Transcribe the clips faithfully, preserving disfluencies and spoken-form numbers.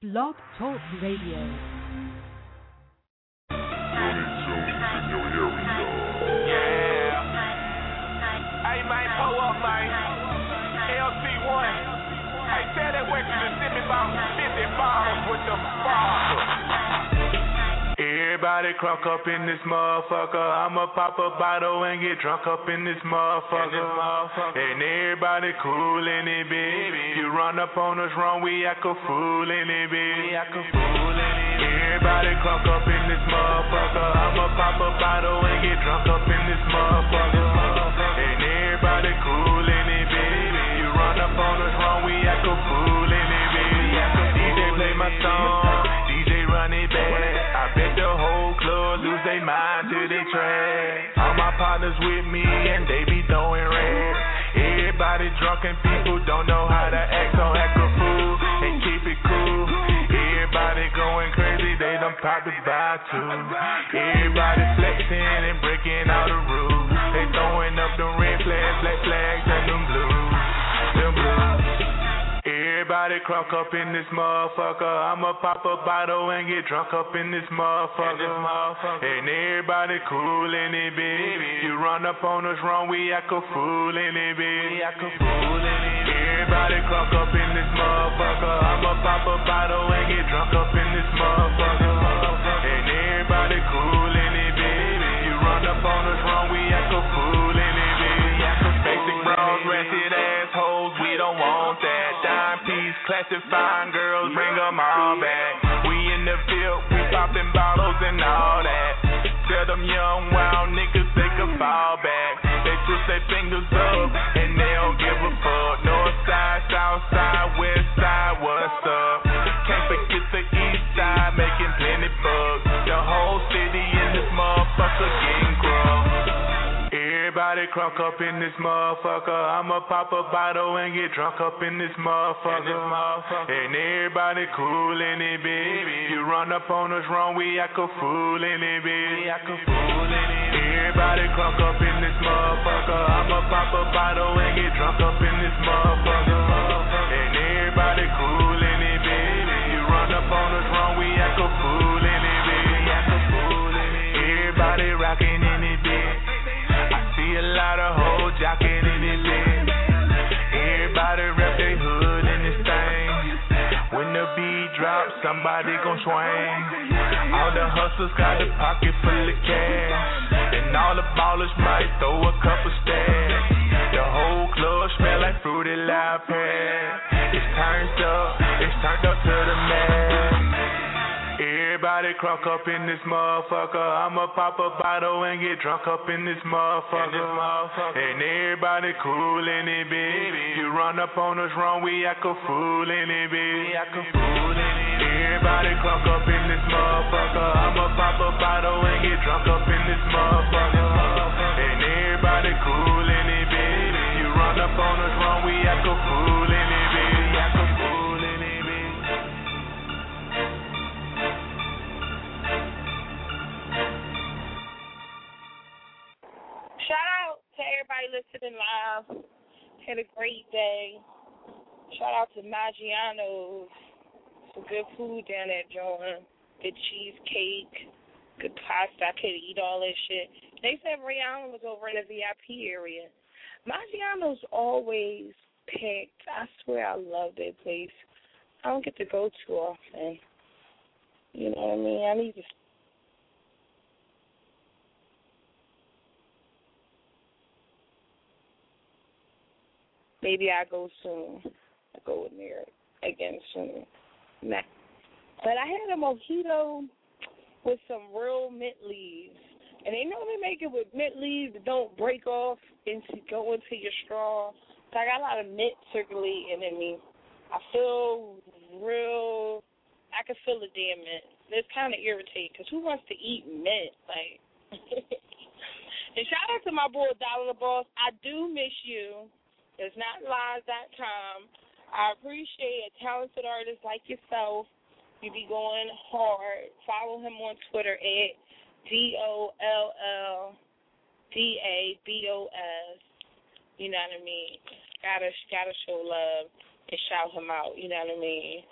Blog Talk Radio. Hey, man, pull up, man. L C one. Hey, tell that waitress to send me about fifty bottles with the bottle. Everybody crunk up in this motherfucker. I'ma pop a bottle and get drunk up in this motherfucker. And everybody cool in it, baby. You run up on us wrong, we act a fool in it, baby. Everybody crunk up in this motherfucker. I'ma pop a bottle and get drunk up in this motherfucker. And everybody cool in it, baby. You run up on us wrong, we act a fool in it, baby. D J play my song, D J run it back. I bet the whole club lose their mind to the track. All my partners with me and they be throwing rats. Everybody drunk and people don't know how to act, so act a fool and keep it cool. Everybody going crazy, they done popped the by two. Everybody flexing and breaking all the rules. They throwing up them red flags, black flags, and them blues, them blues. Everybody crunk up in this motherfucker. I'ma pop a bottle and get drunk up in this motherfucker. And everybody cool in it, baby. You run up on us wrong, we act a fool in it, baby. Everybody crunk up in this motherfucker. I'ma pop a bottle and get drunk up in this motherfucker. And everybody cool in it, baby. You run up on us wrong, we act a fool in it, baby. Basic bros, ratchet assholes, we don't want that. Dime piece, classic fine girls, bring them all back. We in the field, we popping bottles and all that. Tell them young wild niggas they can fall back. They twist their fingers up and they don't give a fuck. North side, south side, west side, what's up? Can't forget the east side, making plenty bucks. The whole city in this motherfucker getting grub. Everybody crunk up in this motherfucker. I'ma pop a bottle and get drunk up in this motherfucker. And everybody cool in it, baby. You run up on us wrong, we act a fool in it, baby. Everybody crunk up in this motherfucker. I'ma pop a bottle and get drunk up in this motherfucker. And everybody cool in it, baby. You run up on us wrong, we act a fool in it, baby. Everybody rocking in it, baby. See a lot of hoes jocking in it, bitch. Everybody rep their hood in this thing. When the beat drops, somebody gon' swing. All the hustlers got a pocket full of cash, and all the ballers might throw a couple stacks. The whole club smell like fruity loud pad. It's turned up, it's turned up to the max. Everybody crunk up in this motherfucker. I'ma pop a bottle and get drunk up in this motherfucker. And everybody cool in it, baby. You run up on us wrong, we act a fool in it, baby. Everybody crunk up in this motherfucker. I'ma pop a bottle and get drunk up in this motherfucker. And everybody cool in it, baby. You run up on us wrong, we act a fool in it, baby. Act a fool in it, baby. Shout out to everybody listening live. Had a great day. Shout out to Maggiano's. Some good food down there, John. Good cheesecake. Good pasta. I could eat all that shit. They said Ray Allen was over in the V I P area. Maggiano's always packed. I swear I love that place. I don't get to go too often. You know what I mean? I need to. Maybe I go soon. I go in there again soon. Nah. But I had a mojito with some real mint leaves. And they know they make it with mint leaves that don't break off and to go into your straw. So I got a lot of mint circulating in me. I feel real, I can feel the damn mint. It's kind of irritating because who wants to eat mint? Like, and shout out to my boy Dollar the Boss. I do miss you. It's not lies dot com. I appreciate a talented artist like yourself. You be going hard. Follow him on Twitter at D O L L D A B O S. You know what I mean? Gotta, gotta show love and shout him out. You know what I mean?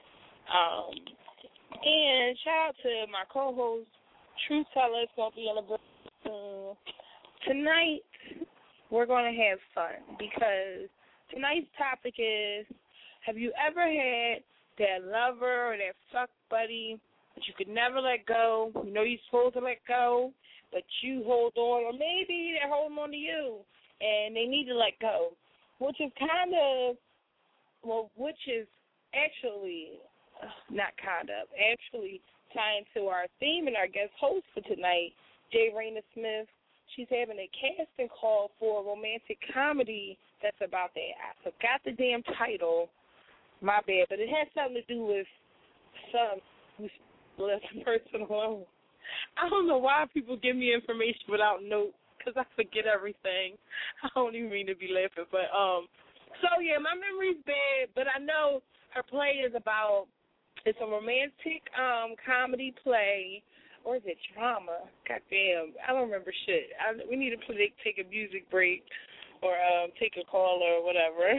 Um, and shout out to my co-host, Truth Teller. It's going to be on the book soon. Tonight, we're going to have fun because tonight's topic is, have you ever had that lover or that fuck buddy that you could never let go? You know you're supposed to let go, but you hold on, or maybe they're holding on to you and they need to let go, which is kind of, well, which is actually, uh, not kind of, actually tying to our theme and our guest host for tonight, J. Raina Smith. She's having a casting call for a romantic comedy that's about that. I forgot the damn title, my bad, but it has something to do with some who's left the person alone. I don't know why people give me information without notes, because I forget everything. I don't even mean to be laughing, but, um, so yeah, my memory's bad, but I know her play is about, it's a romantic um, comedy play, or is it drama? Goddamn, I don't remember shit. I, we need to play, take a music break or um, take a call or whatever.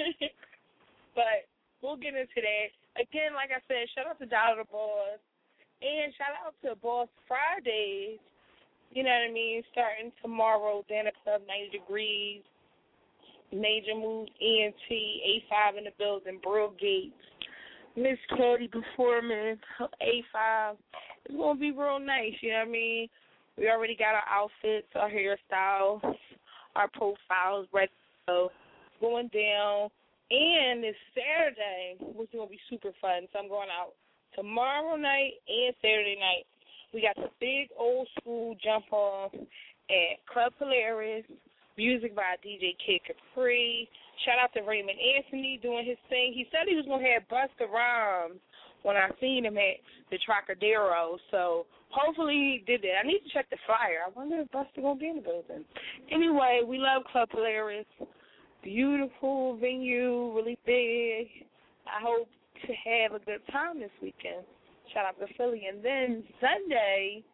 But we'll get into that. Again, like I said, shout out to Dollar Boss, and shout out to Boss Fridays, you know what I mean, starting tomorrow, Dana Club, ninety degrees, Major Moves, E N T, A five in the building, Brill Gates, Miss Cody Performance, A five. It's going to be real nice, you know what I mean? We already got our outfits, our hairstyles, our profiles ready to go, going down. And it's Saturday, which is going to be super fun. So I'm going out tomorrow night and Saturday night. We got the big old school jump off at Club Polaris, music by D J Kid Capri. Shout out to Raymond Anthony doing his thing. He said he was going to have Busta Rhymes when I seen him at the Trocadero. So hopefully he did that. I need to check the flyer. I wonder if Busta going to be in the building. Anyway, we love Club Polaris. Beautiful venue, really big. I hope to have a good time this weekend. Shout out to Philly. And then Sunday,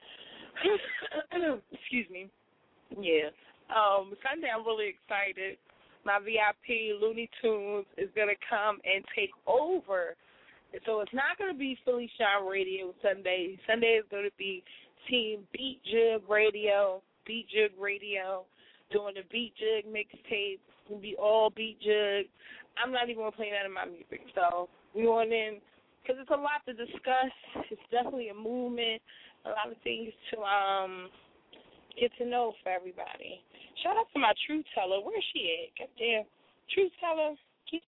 excuse me, yeah, um, Sunday I'm really excited. My V I P, Looney Tunes, is going to come and take over. So it's not going to be Philly Shine Radio Sunday. Sunday is going to be Team Beat Jug Radio, Beat Jug Radio, doing the Beat Jug mixtape. It's going to be all Beat Jug. I'm not even going to play none of my music. So we want in, because it's a lot to discuss. It's definitely a movement, a lot of things to um get to know for everybody. Shout out to my Truth Teller. Where's she at? Goddamn. Truth Teller. Keep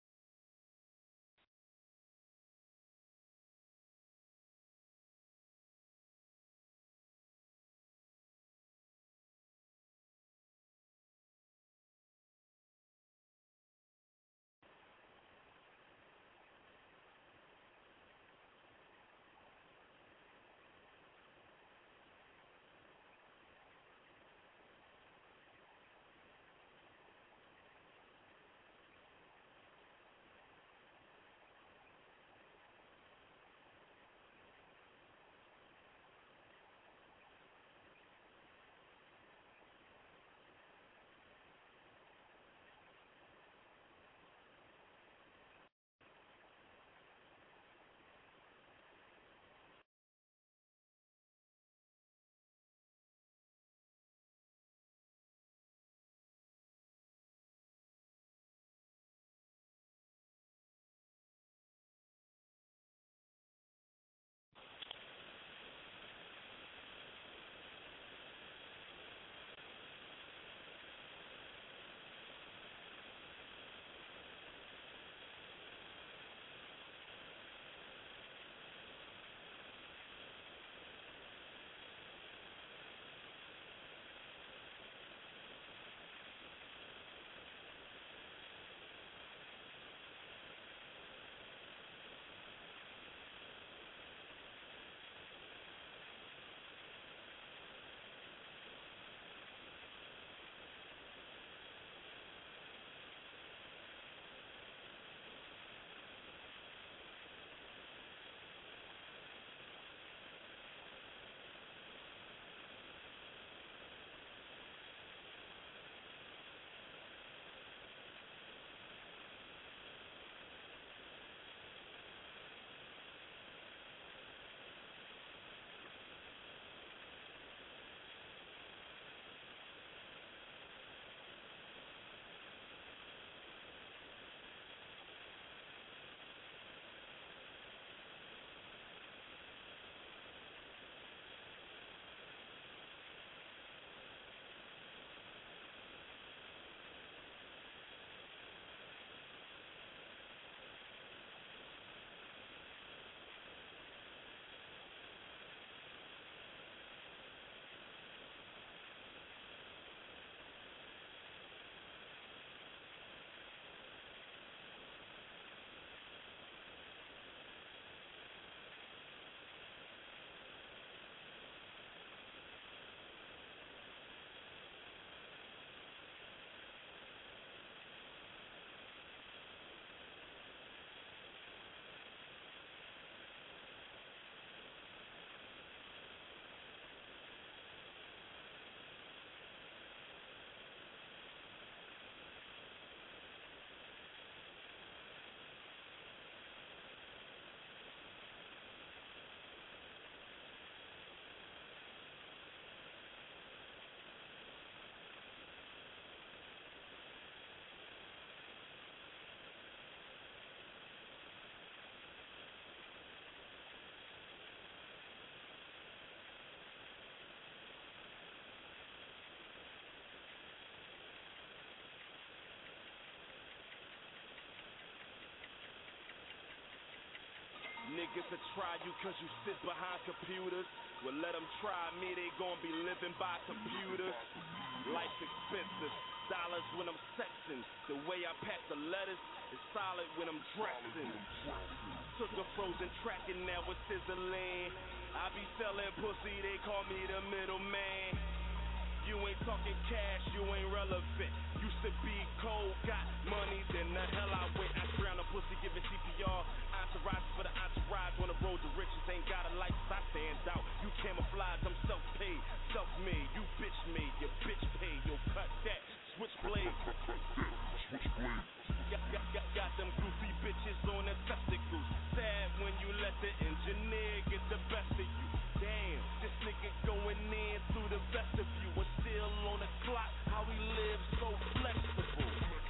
niggas to try you cause you sit behind computers. Well, let them try me, they gon' be living by computers. Life's expensive, dollars when I'm sexing. The way I pack the letters is solid when I'm dressing. Took a frozen track and now it's sizzling. I be selling pussy, they call me the middleman. You ain't talking cash, you ain't relevant. Used to be cold, got money, then the hell I went. I drowned a pussy giving C P R. Entourage for the entourage on the road to riches. Ain't got a license, I stand out. You camouflage, I'm self-paid, self-made. You bitch made, your bitch paid. Yo, cut that, switchblade. Switchblade. Got, got, got, got them goofy bitches on the testicles. Sad when you let the engineer get the best of you. Damn, this nigga going in through the best of you. But still on the clock, how he lives so flexible.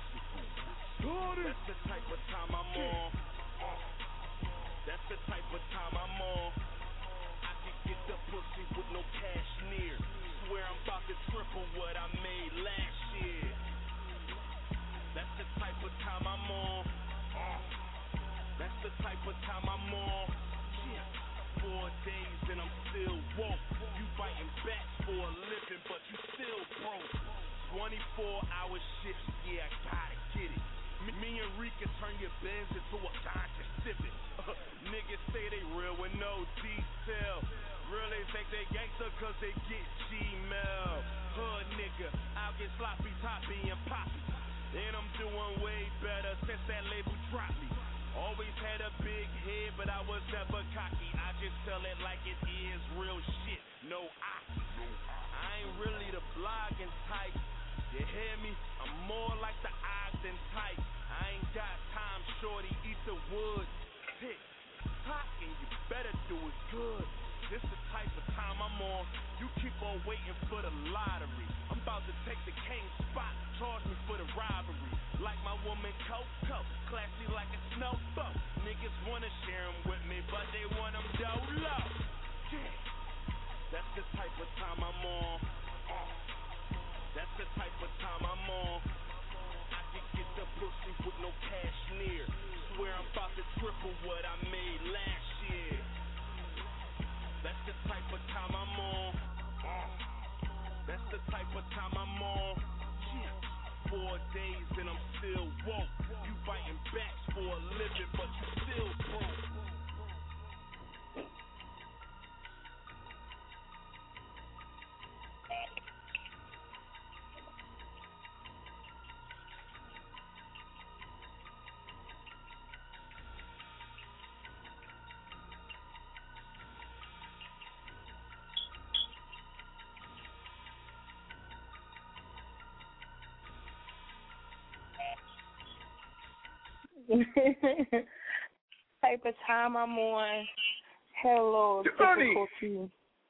That's the type of time I'm on. That's the type of time I'm on. I can get the pussy with no cash near. Swear I'm about to triple what I made last year. That's the type of time I'm on. That's the type of time I'm on. Four days and I'm still woke. You fighting backs for a living, but you still broke. twenty-four hour shifts, yeah, I gotta get it. Me, me and Rika turn your Benz into a Honda Civic. Uh, niggas say they real with no detail. Really think they gangster cause they get Gmail. Hood nigga, I'll get sloppy, toppy, and poppy. And I'm doing way better since that label dropped me. Always had a big head, but I was never cocky. I just tell it like it is, real shit, no I. I ain't really the blogging type. You hear me? I'm more like the Ogden type. I ain't got time, shorty, eat the wood. Tick, tock, and you better do it good. This the type of time I'm on. You keep on waiting for the lottery. I'm about to take the king spot, charge me for the robbery. Like my woman Coco, classy like a snowboat. Niggas wanna share them with me, but they want them dolo. Yeah. That's the type of time I'm on. That's the type of time I'm on. I can get the pussy with no cash near. Swear I'm about to triple what I made last year. That's the type of time I'm on. That's the type of time I'm on. Four days and I'm still woke. You fighting backs for a living, but you still broke. Type of time I'm on. Hello, difficulty.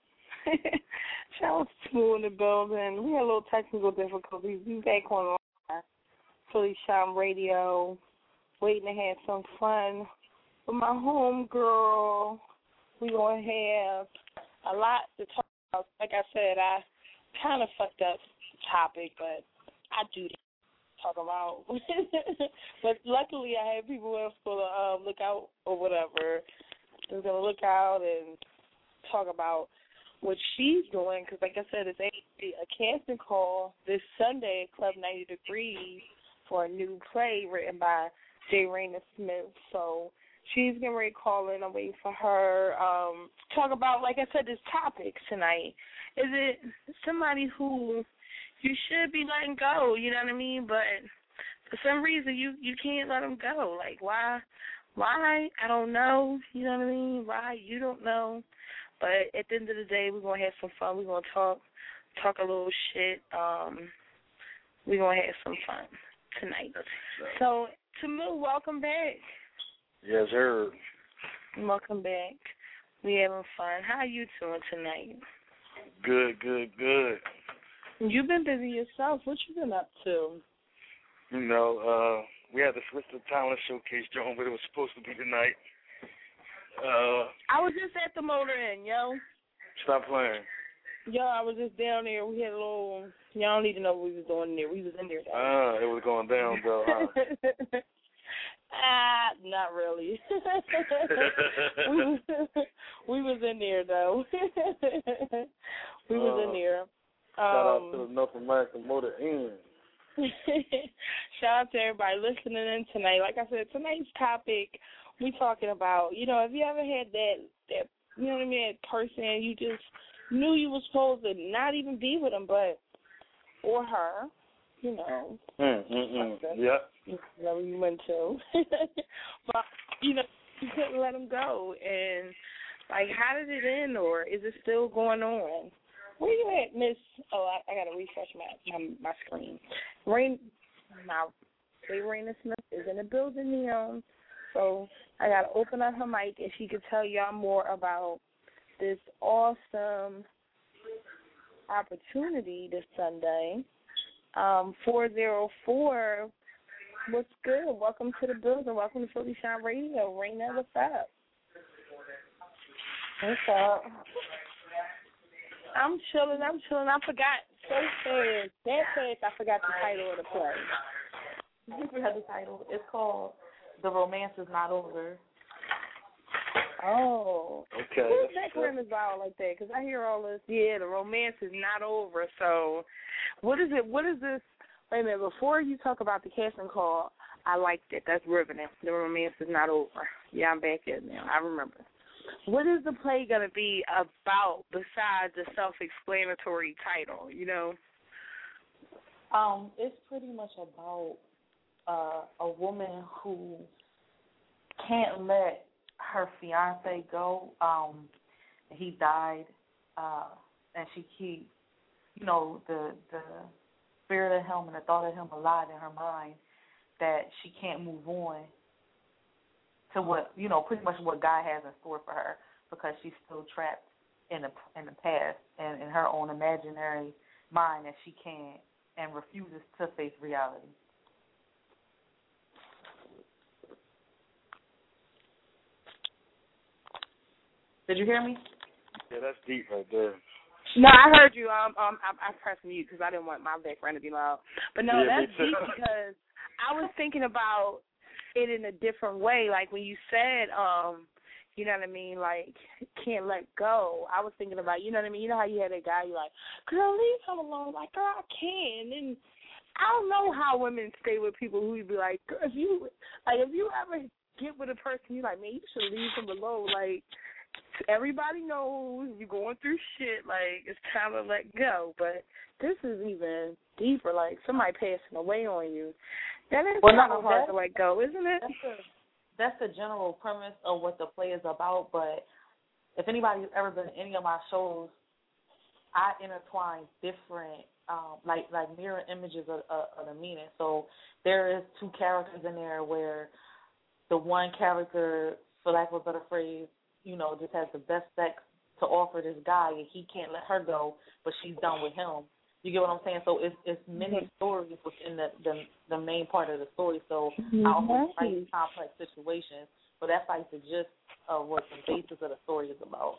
Shout out to Smooth in the building. We had a little technical difficulties. We back on Philly Shine Radio, waiting to have some fun with my home girl. We gonna have a lot to talk about. Like I said, I kind of fucked up the topic, but I do that. Talk about, but luckily I have people else for the um, look out or whatever. Who's gonna look out and talk about what she's doing? Because, like I said, it's a, a casting call this Sunday at Club ninety Degrees for a new play written by J. Raina Smith. So she's getting ready to call in. I'm waiting for her. Um, talk about, like I said, this topic tonight. Is it somebody who you should be letting go, you know what I mean? But for some reason, you, you can't let them go. Like, why? Why? I don't know. You know what I mean? Why? You don't know. But at the end of the day, we're going to have some fun. We're going to talk talk a little shit. Um, we're going to have some fun tonight. So, Tamu, welcome back. Yes, sir. Welcome back. We having fun. How are you doing tonight? Good, good, good. You've been busy yourself. What you been up to? You know, uh, we had the Swister Talent Showcase, Joan, but it was supposed to be tonight. Uh, I was just at the Motor Inn, yo. Stop playing. Yo, I was just down there. We had a little, y'all don't need to know what we was doing there. We was in there. Ah, uh, it was going down, though, huh? Ah, not really. we, was, we was in there, though. we was uh, in there. Shout um, out to the North American Motor Inn. Shout out to everybody listening in tonight. Like I said, tonight's topic, we talking about, you know, have you ever had that, that you know what I mean, that person you just knew you was supposed to not even be with them, but, or her, you know. Mm, mm, mm. Yeah. Whatever you went to. But, you know, you couldn't let them go. And, like, how did it end, or is it still going on? Where you at, Miss? Oh, I, I got to refresh my, my my screen. Rain, now, say Raina Smith is in the building now. So I got to open up her mic, and she could tell y'all more about this awesome opportunity this Sunday. Um, four oh four, what's good? Welcome to the building. Welcome to Philly Shine Radio. Raina, what's up? What's up? I'm chilling. I'm chilling. I forgot so fast. That fast, I forgot the title of the play. You forgot the title. It's called The Romance Is Not Over. Oh. Okay. Who's that claim about like that? Because I hear all this, yeah, the romance is not over. So what is it? What is this? Wait a minute. Before you talk about the casting call, I liked it. That's riveting. The romance is not over. Yeah, I'm back in now. I remember. What is the play going to be about besides the self-explanatory title, you know? Um, it's pretty much about uh, a woman who can't let her fiancé go. Um, he died, uh, and she keeps, you know, the the spirit of him and the thought of him alive in her mind, that she can't move on to what, you know, pretty much what God has in store for her, because she's still trapped in the in the past and in her own imaginary mind that she can't, and refuses to face reality. Did you hear me? Yeah, that's deep right there. No, I heard you. Um, um, I, I pressed mute because I didn't want my background to be loud. But no, yeah, that's deep because I was thinking about it in a different way. Like when you said, um, you know what I mean, like can't let go. I was thinking about, you know what I mean. You know how you had that guy, you like, girl, leave him alone. Like, girl, I can. And I don't know how women stay with people who would be like, girl, if you like, if you ever get with a person, you like, man, you should leave him alone. Like, everybody knows you're going through shit. Like, it's time to let go. But this is even deeper. Like, somebody passing away on you. That is well, kind no, of hard to let go, isn't it? That's the, that's the general premise of what the play is about. But if anybody's ever been in any of my shows, I intertwine different, um, like like mirror images of, of, of the meaning. So there is two characters in there where the one character, for lack of a better phrase, you know, just has the best sex to offer this guy, and he can't let her go, but she's done with him. You get what I'm saying? So it's it's many mm-hmm. stories within the, the the main part of the story. So mm-hmm. I always write complex situations, but that's like the gist of what the basis of the story is about.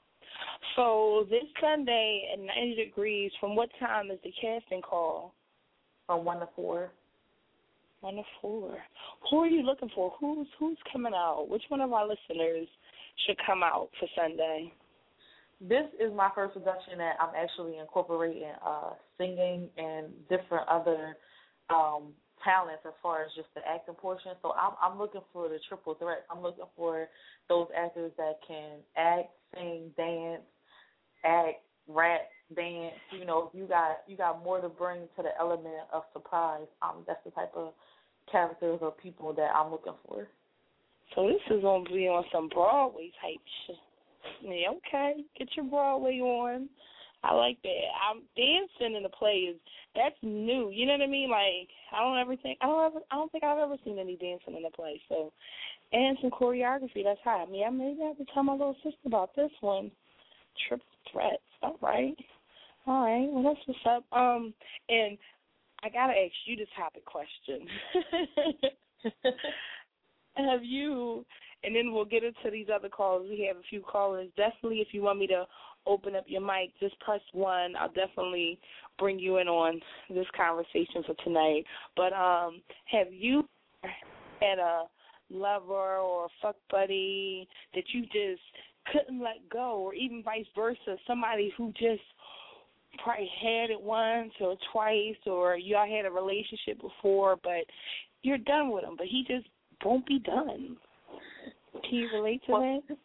So this Sunday at ninety degrees, from what time is the casting call? From one to four. One to four. Who are you looking for? Who's who's coming out? Which one of our listeners should come out for Sunday? This is my first production that I'm actually incorporating uh, singing and different other um, talents as far as just the acting portion. So I'm, I'm looking for the triple threat. I'm looking for those actors that can act, sing, dance, act, rap, dance. You know, you got you got more to bring to the element of surprise. Um, that's the type of characters or people that I'm looking for. So this is going to be on some Broadway type shit. Yeah, okay. Get your Broadway on. I like that. I'm dancing in the play is that's new. You know what I mean? Like I don't ever think I don't ever I don't think I've ever seen any dancing in the play. So and some choreography, that's hot. I mean, I maybe I have to tell my little sister about this one. Triple threats. All right. All right. Well, that's what's up. Um, and I gotta ask you the topic question. Have you? And then we'll get into these other calls. We have a few callers. Definitely, if you want me to open up your mic, just press one. I'll definitely bring you in on this conversation for tonight. But um, have you had a lover or fuck buddy that you just couldn't let go, or even vice versa, somebody who just probably had it once or twice, or y'all had a relationship before, but you're done with him, but he just won't be done. Can you relate to well, that?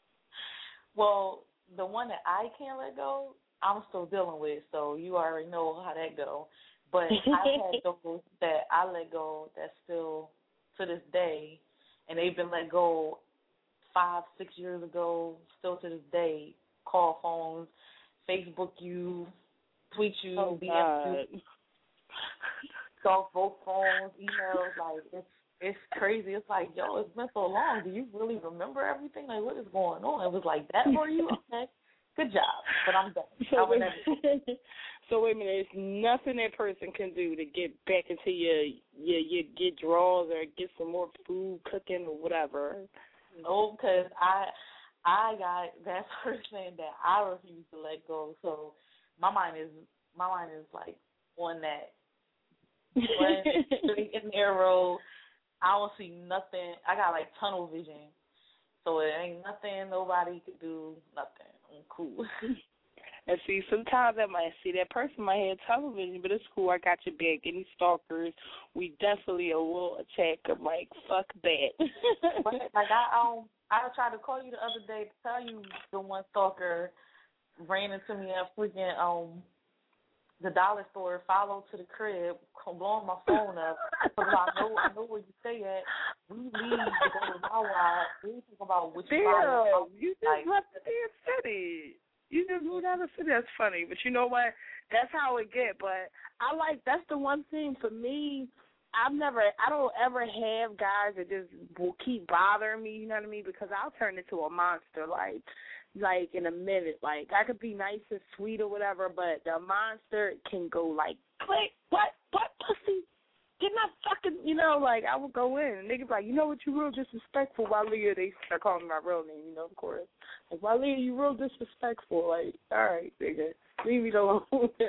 Well, the one that I can't let go, I'm still dealing with, so you already know how that go. But I had those that I let go that still, to this day, and they've been let go five, six years ago, still to this day, call phones, Facebook you, tweet you, oh, B M you, call both phones, emails, like, it's it's crazy. It's like, yo, it's been so long. Do you really remember everything? Like, what is going on? It was like that for you? Okay, good job, but I'm done. So, I'm wait, never... so wait a minute, there's nothing that person can do to get back into your, your, your get draws or get some more food cooking or whatever. No, because I I got that person that I refuse to let go. So my mind is my mind is like on that. Straight in the arrow. I don't see nothing. I got like tunnel vision. So it ain't nothing nobody could do, nothing. I'm cool. And see, sometimes I might see that person might have tunnel vision, but it's cool. I got your back. Any stalkers, we definitely will attack them. Like, fuck that. Like, I um, I tried to call you the other day to tell you the one stalker ran into me at freaking um the dollar store, followed to the crib, blowing my phone up. Because I know I know where you stay at. We leave to go to Wawa. We talk about which Damn, you just like, left the damn city. You just moved out of the city. That's funny. But you know what? That's how it get. But I like, that's the one thing for me. I've never, I don't ever have guys that just will keep bothering me, you know what I mean? Because I'll turn into a monster, like, like in a minute. Like, I could be nice and sweet or whatever, but the monster can go like, click, what, what, pussy? Get my fucking, you know, like, I would go in. And niggas like, you know what, you real disrespectful. Walia, they start calling me my real name, you know, of course. Like, Walia, you real disrespectful. Like, all right, nigga, leave me alone.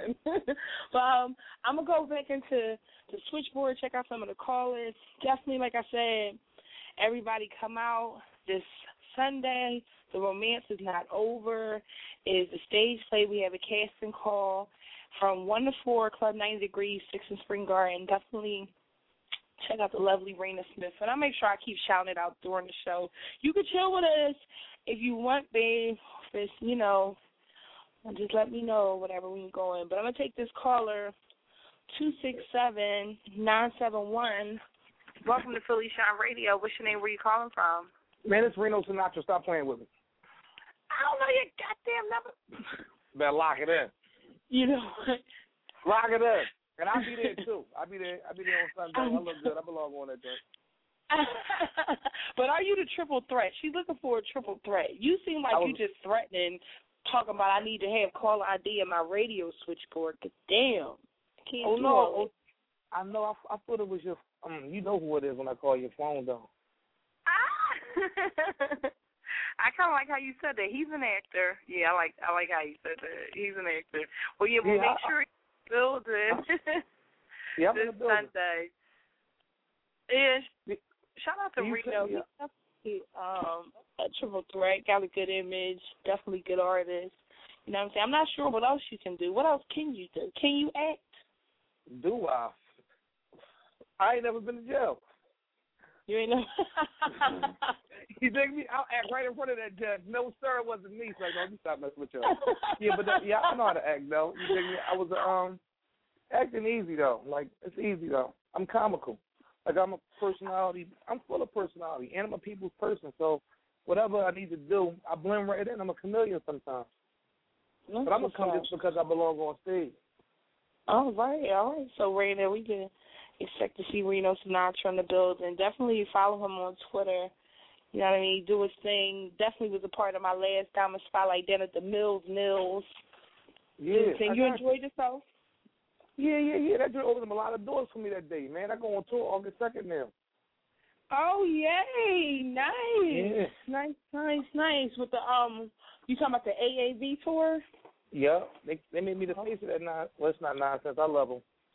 But um, I'm going to go back into the switchboard, check out some of the callers. Definitely, like I said, everybody come out this Sunday. The romance is not over. It is a stage play. We have a casting call from one to four, Club ninety Degrees, six in Spring Garden. Definitely check out the lovely Raina Smith. And I'll make sure I keep shouting it out during the show. You can chill with us if you want, babe. If it's, you know, just let me know, whatever, when you go in. But I'm going to take this caller, two six seven, nine seven one. Welcome to Philly Shine Radio. What's your name? Where you calling from? Man, it's Reno Sinatra. Stop playing with me. I don't know your goddamn number. Better lock it in. You know what? Lock it in. And I'll be there, too. I'll be there I'll be there on Sunday. I look good. I belong on that day. But are you the triple threat? She's looking for a triple threat. You seem like was, you just threatening, talking about I need to have caller I D in my radio switchboard. Cause damn. Can't oh, do no. all Oh, I know. I, I thought it was your, um, you know who it is when I call your phone, though. Ah! I kind of like how you said that. He's an actor. Yeah, I like I like how you said that. He's an actor. Well, yeah, we'll yeah, make sure he's building yeah, this Sunday. Yeah, shout out to Reno. He's definitely um, a triple threat. Got a good image. Definitely good artist. You know what I'm saying? I'm not sure what else you can do. What else can you do? Can you act? Do I? I ain't never been to jail. You ain't know. You dig me? I'll act right in front of that judge. No, sir, it wasn't me. So, no, you stop messing with you. Yeah, but that, yeah, I know how to act, though. You dig me? I was um acting easy, though. Like, it's easy, though. I'm comical. Like, I'm a personality. I'm full of personality, and I'm a people's person. So, whatever I need to do, I blend right in. I'm a chameleon sometimes. That's but I'm going to come just because I belong on stage. All right, all right. So, Raina, we can expect to see Reno Sinatra in the building. Definitely follow him on Twitter. You know what I mean? Do his thing. Definitely was a part of my last Diamond Spotlight then at the Mills Mills. Yeah. Thing. You enjoyed yourself? Yeah, yeah, yeah. That opened up a lot of doors for me that day, man. I go on tour August second now. Oh, yay. Nice. Yeah. Nice, nice, nice. With the, um, you talking about the A A V tour? Yeah. They they made me the face of that nonsense. Well, it's not nonsense. I love them.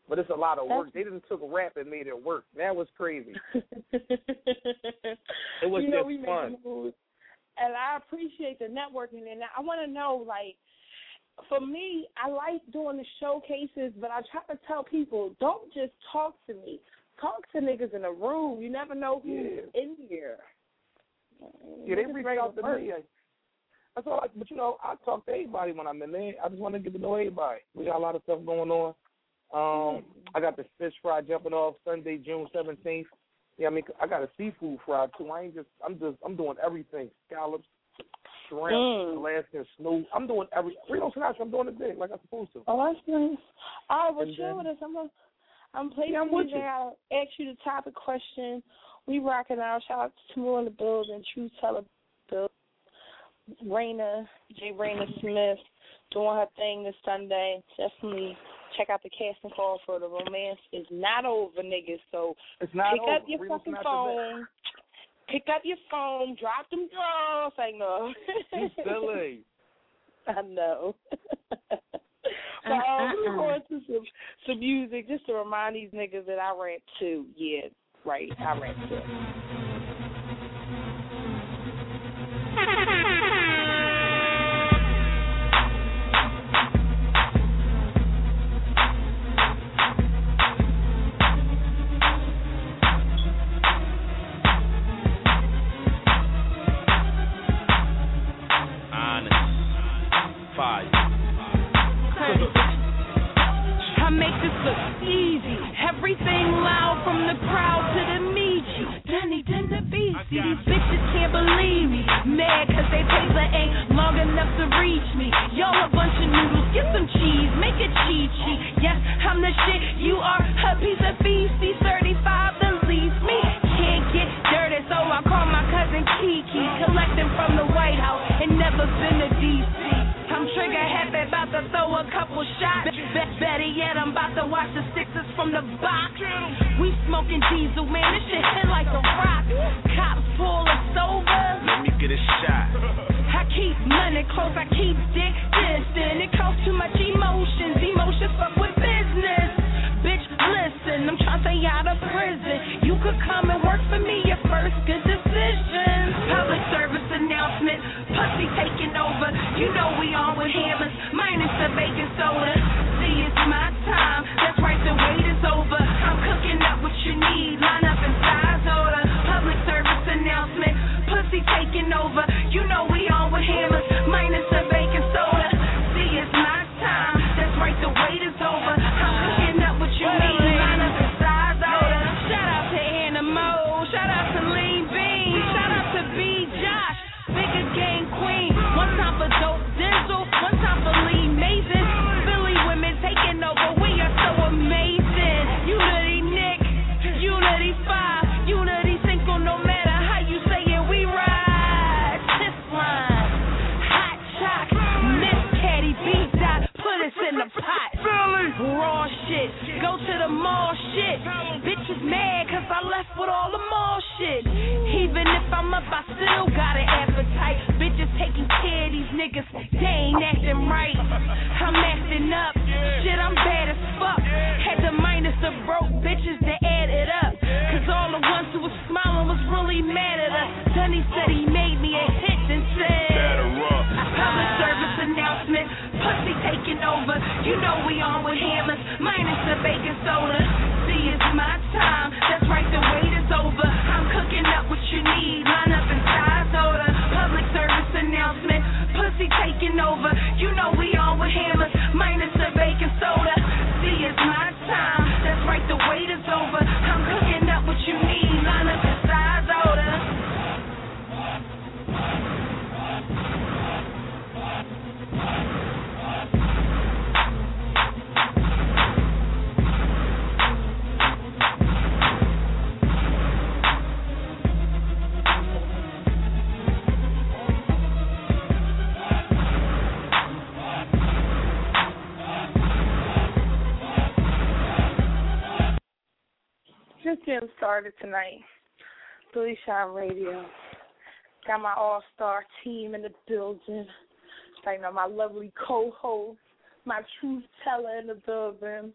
but it's a lot of work. That's... They just took rap and made it work. That was crazy. It was you know, just we fun. moves. And I appreciate the networking. And I want to know, like, for me, I like doing the showcases, but I try to tell people, don't just talk to me. Talk to niggas in the room. You never know who's yeah. in here. Yeah, they reach out to me. That's all. I, but you know, I talk to everybody when I'm in there. I just want to get to know everybody. We got a lot of stuff going on. Um, I got the fish fry jumping off Sunday, June seventeenth. Yeah, I mean, I got a seafood fry too. I ain't just. I'm just. I'm doing everything. Scallops, shrimp, mm. Alaskan snoot. I'm doing every. Reno Sinatra. I'm doing it big like I'm supposed to. Oh, that's nice. All right, well, and chill then, with us. I'm gonna. I'm placing yeah, I'm with you. you. I'll ask you the topic question. We rocking out. Shout out to Tamu in the building. True Teller building. Raina, J. Raina Smith, doing her thing this Sunday. Definitely check out the casting call for The Romance Is Not Over, niggas. So it's not pick over. up your Read fucking not phone. Pick up your phone. Drop them draws. I know. You silly. I know. But um, we're going to some, some music just to remind these niggas that I rap too. Yeah, right. I rap too. Fire. I make this look easy. Everything loud from the crowd to the Michi. Danny did the beast. See, these bitches can't believe me. Mad cause they paper ain't long enough to reach me. Y'all a bunch of noodles. Get some cheese. Make it cheat-cheat. Yes, I'm the shit. You are a piece of feces. thirty-five to leave me. Can't get dirty, so I call my cousin Kiki. Collecting from the White House and never been to D C. I'm trigger happy, about to throw a couple shots. Be- better yet, I'm about to watch the Sixers from the box. We smoking diesel, man, this shit hit like a rock. Cops pull us over. Let me get a shot. I keep money close, I keep dick distant. It costs too much emotions, emotions fuck with business. Bitch, listen, I'm trying to stay out of prison. You could come and work for me, your first good decision. Public service announcement, pussy taking over. You know we on with hammers, minus the baking soda. See, it's my time, that's right, the wait is over. I'm cooking up what you need, line up in size order. Public service announcement, pussy taking over. You know we on with hammers, minus the baking soda. See, it's my time, that's right, the wait is over. I'm cooking up what you need, line up in size order. Shout out to Animo, shout out to Lean Bean, shout out to B. Josh, Bigger Gang Queen. One time for Dope Denzel, one time for Lee Mason. Philly women taking over, we are so amazing. Unity Nick, Unity Five, Unity Cinco, no matter how you say it, we ride. This line, hot chalk, Miss Caddy, beat dot, put us in the pot. Philly, raw shit, go to the mall shit. Bitches mad cause I left with all the mall shit. Even if I'm up, I still got an appetite. Bitches taking care of these niggas, they ain't acting right. I'm acting up, shit, I'm bad as fuck. Had to minus the broke bitches to add it up. Cause all the ones who was smiling was really mad at us. Dunny said he made me a hit and said, public service announcement, pussy taking over. You know we on with hammers, minus the baking soda. See, it's my time, that's right, the wait is over. I'm cooking up what you need, line up in size order. Public service announcement, pussy taking over. You know we on with hammers, minus the baking soda. See, it's my time, that's right, the wait is over. I'm cooking up what you need, line up in size order. Just getting started tonight. Billy Shine Radio. Got my all-star team in the building. Like, you know, my lovely co-host, my truth teller in the building.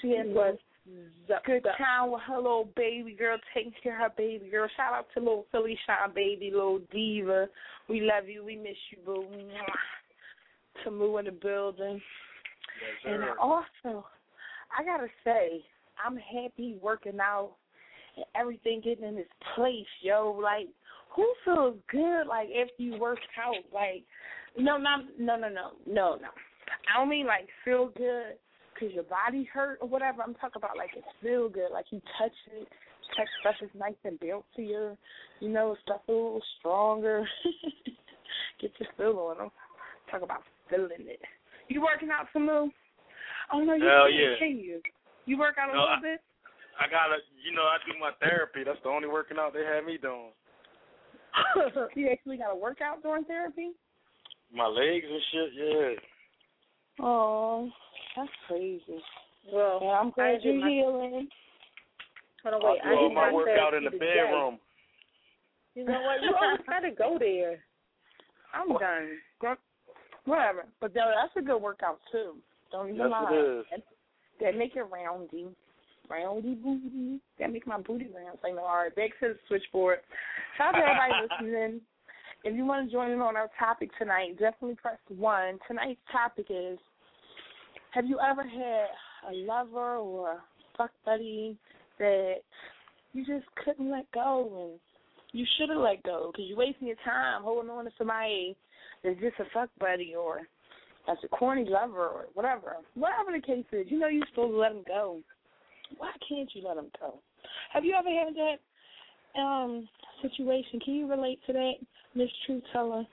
She had a good time with her little baby girl, taking care of her baby girl. Shout out to little Philly Shine baby, little diva. We love you. We miss you, boo. To Moo in the building. Yes, and also, I got to say, I'm happy working out and everything getting in its place, yo. Like, who feels good, like, after you work out? Like, no, no, no, no, no, no, no. I don't mean, like, feel good because your body hurt or whatever. I'm talking about, like, it feel good. Like, you touch it, touch stuff is nice and built to you. You know, stuff a little stronger. Get your feel on them. Talk about feeling it. You working out some little? Oh, no, you Hell can't, yeah. can you? You work out a no, little I, bit? I gotta, you know, I do my therapy. That's the only working out they have me doing. You actually got to work out during therapy? My legs and shit, yeah. Oh, that's crazy. Well, yeah, I'm glad you're my, healing. Hold on, wait. I I do all did my my workout in the today. bedroom. You know what? You always try to go there. I'm done. Whatever. But no, that's a good workout, too. Don't even yes, lie. it is. That, that make it roundy. Roundy booty. That make my booty round. So, you know, all right, back to the switchboard. Shout out to everybody listening. If you want to join in on our topic tonight, definitely press one. Tonight's topic is, have you ever had a lover or a fuck buddy that you just couldn't let go and you should have let go because you're wasting your time holding on to somebody that's just a fuck buddy or that's a corny lover or whatever. Whatever the case is, you know you're supposed to let them go. Why can't you let them go? Have you ever had that um, situation? Can you relate to that, Miss Truth Teller?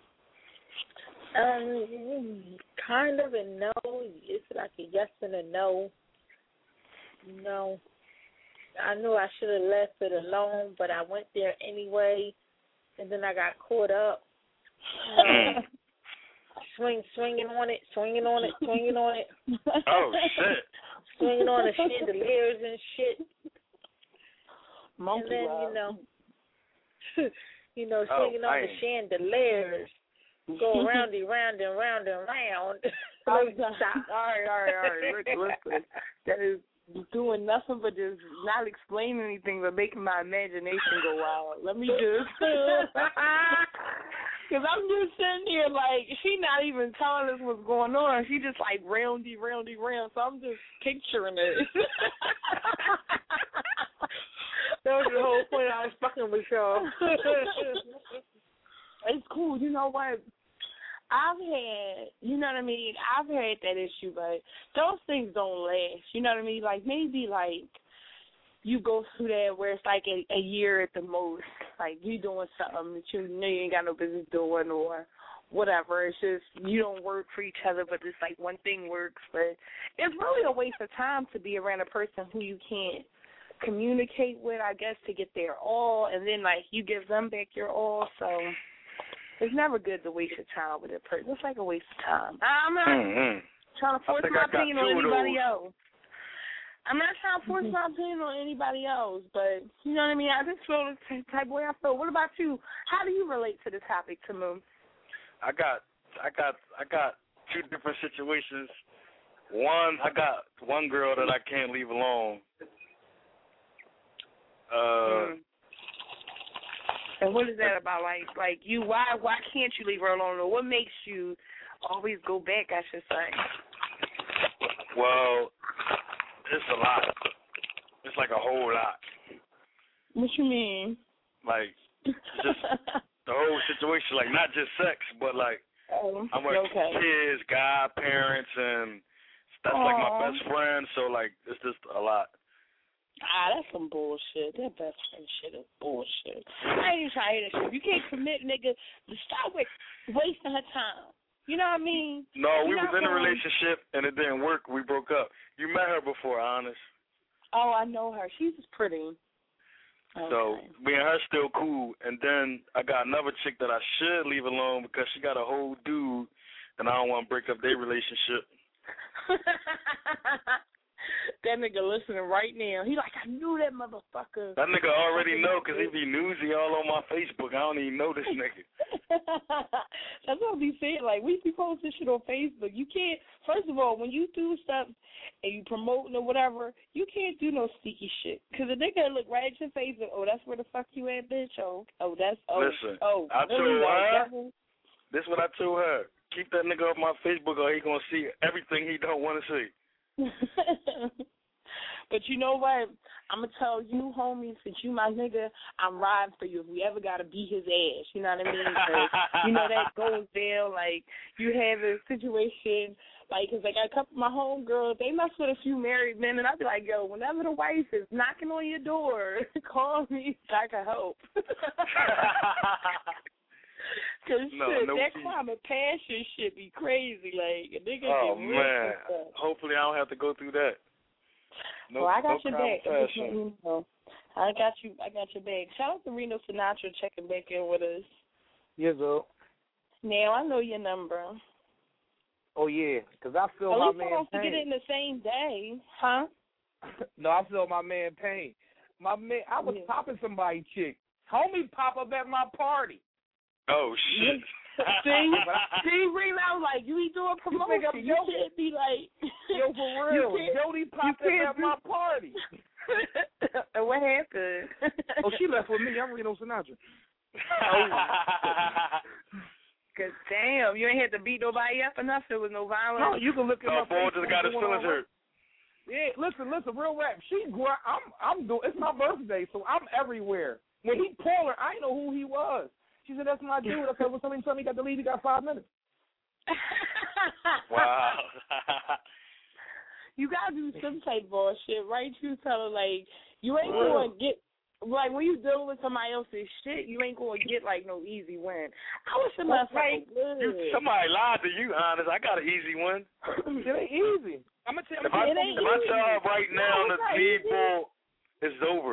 Um, kind of and no. It's like a yes and a no. No. I knew I should have left it alone, but I went there anyway, and then I got caught up. Um, swing, swinging on it, swinging on it, swinging on it. Oh, shit. Swinging on the chandeliers and shit. Monkey and then, love. you know, you know, Oh, swinging on man. the chandeliers. Go round and round and round and round. All Let me stop. right, all right, all right. Listen, that is doing nothing but just not explaining anything but making my imagination go wild. Let me just, because I'm just sitting here like, she not even telling us what's going on. She just like roundy, roundy, round. So I'm just picturing it. That was the whole point. I was fucking with y'all. It's cool. You know what? I've had, you know what I mean? I've had that issue, but those things don't last. You know what I mean? Like, maybe, like, you go through that where it's like a, a year at the most. Like, you doing something that you know you ain't got no business doing or whatever. It's just you don't work for each other, but it's like one thing works. But it's really a waste of time to be around a person who you can't communicate with, I guess, to get their all, and then, like, you give them back your all, so it's never good to waste your time with a person. It's like a waste of time. I'm not Mm-hmm. trying to force my opinion on anybody else. I'm not trying to force Mm-hmm. my opinion on anybody else, but you know what I mean? I just feel the type of way I feel. What about you? How do you relate to the topic, Tamu? I got, I got, I got two different situations. One, I got one girl that I can't leave alone. Uh, mm. And what is that about? Like, like you? Why, why can't you leave her alone? Or what makes you always go back? I should say. well, it's a lot. It's like a whole lot. What you mean? Like, just the whole situation. Like, not just sex, but like, oh, I'm with okay. kids, godparents, and that's Aww. like my best friend. So like, it's just a lot. Ah, that's some bullshit. That best friend shit is bullshit. I ain't even trying to hear that shit. You can't commit, nigga. Stop with wasting her time. You know what I mean? No, we You're was not in a going- relationship and it didn't work. We broke up. You met her before, honest. Oh, I know her. She's pretty. Okay. So me and her still cool. And then I got another chick that I should leave alone because she got a whole dude, and I don't want to break up their relationship. That nigga listening right now. He like, I knew that motherfucker. That nigga already know because he be newsy all on my Facebook. I don't even know this nigga. That's what I be saying. Like, we be posting shit on Facebook. You can't, first of all, when you do stuff and you promoting or whatever, you can't do no sneaky shit. Because the nigga look right at your face and, oh, that's where the fuck you at, bitch? Oh, oh that's, oh, Listen, oh. I told really, her, like, this is what I told her. Keep that nigga off my Facebook or he going to see everything he don't want to see. But you know what? I'm going to tell you, homie, since you my nigga, I'm riding for you if we ever got to beat his ass. You know what I mean? You know, that goes down. Like, you have a situation, like, because I got a couple of my homegirls, they mess with a few married men, and I be like, yo, whenever the wife is knocking on your door, call me so I can help. Because no, shit, no that key. crime of passion shit be crazy. Like, a nigga Oh, get man. real. Hopefully I don't have to go through that. No, well, I got no your back. crime of Just let passion. me know. I got you. I got your back. Shout out to Reno Sinatra checking back in with us. Yes, sir. Now I know your number. Oh yeah, because I feel At my least I man don't pain. get it in the same day, huh? No, I feel my man pain. My man, I was Yeah. popping somebody chick. Homie pop up at my party. Oh, shit. See, see, Reno, I was like, you be doing promotion. I'm You joking? can't be like, Yo, for real, You can't- Jody popped up can't at do- my party. And what happened? Oh, she left with me. I'm Reno Sinatra. Cause damn, you ain't had to beat nobody up enough. There was no violence. No, you can look at No, my boy Facebook just got his going feelings on. hurt. Yeah, listen, listen, real rap. She, gra- I'm, I'm doing. It's my birthday, so I'm everywhere. When he called her, I didn't know who he was. She said, "That's my dude." I said, "Well, somebody told me he got to leave. He got five minutes." Wow. You gotta do some type of bullshit, right? You tell her like you ain't Real. gonna get like when you dealing with somebody else's shit, you ain't gonna get like no easy win. I wish the motherfucker You, would. somebody lied to you, honest. I got an easy one. It ain't easy. I'm gonna tell If I, you. It ain't if I easy. tell her right No, now it's the not lead easy. ball is over.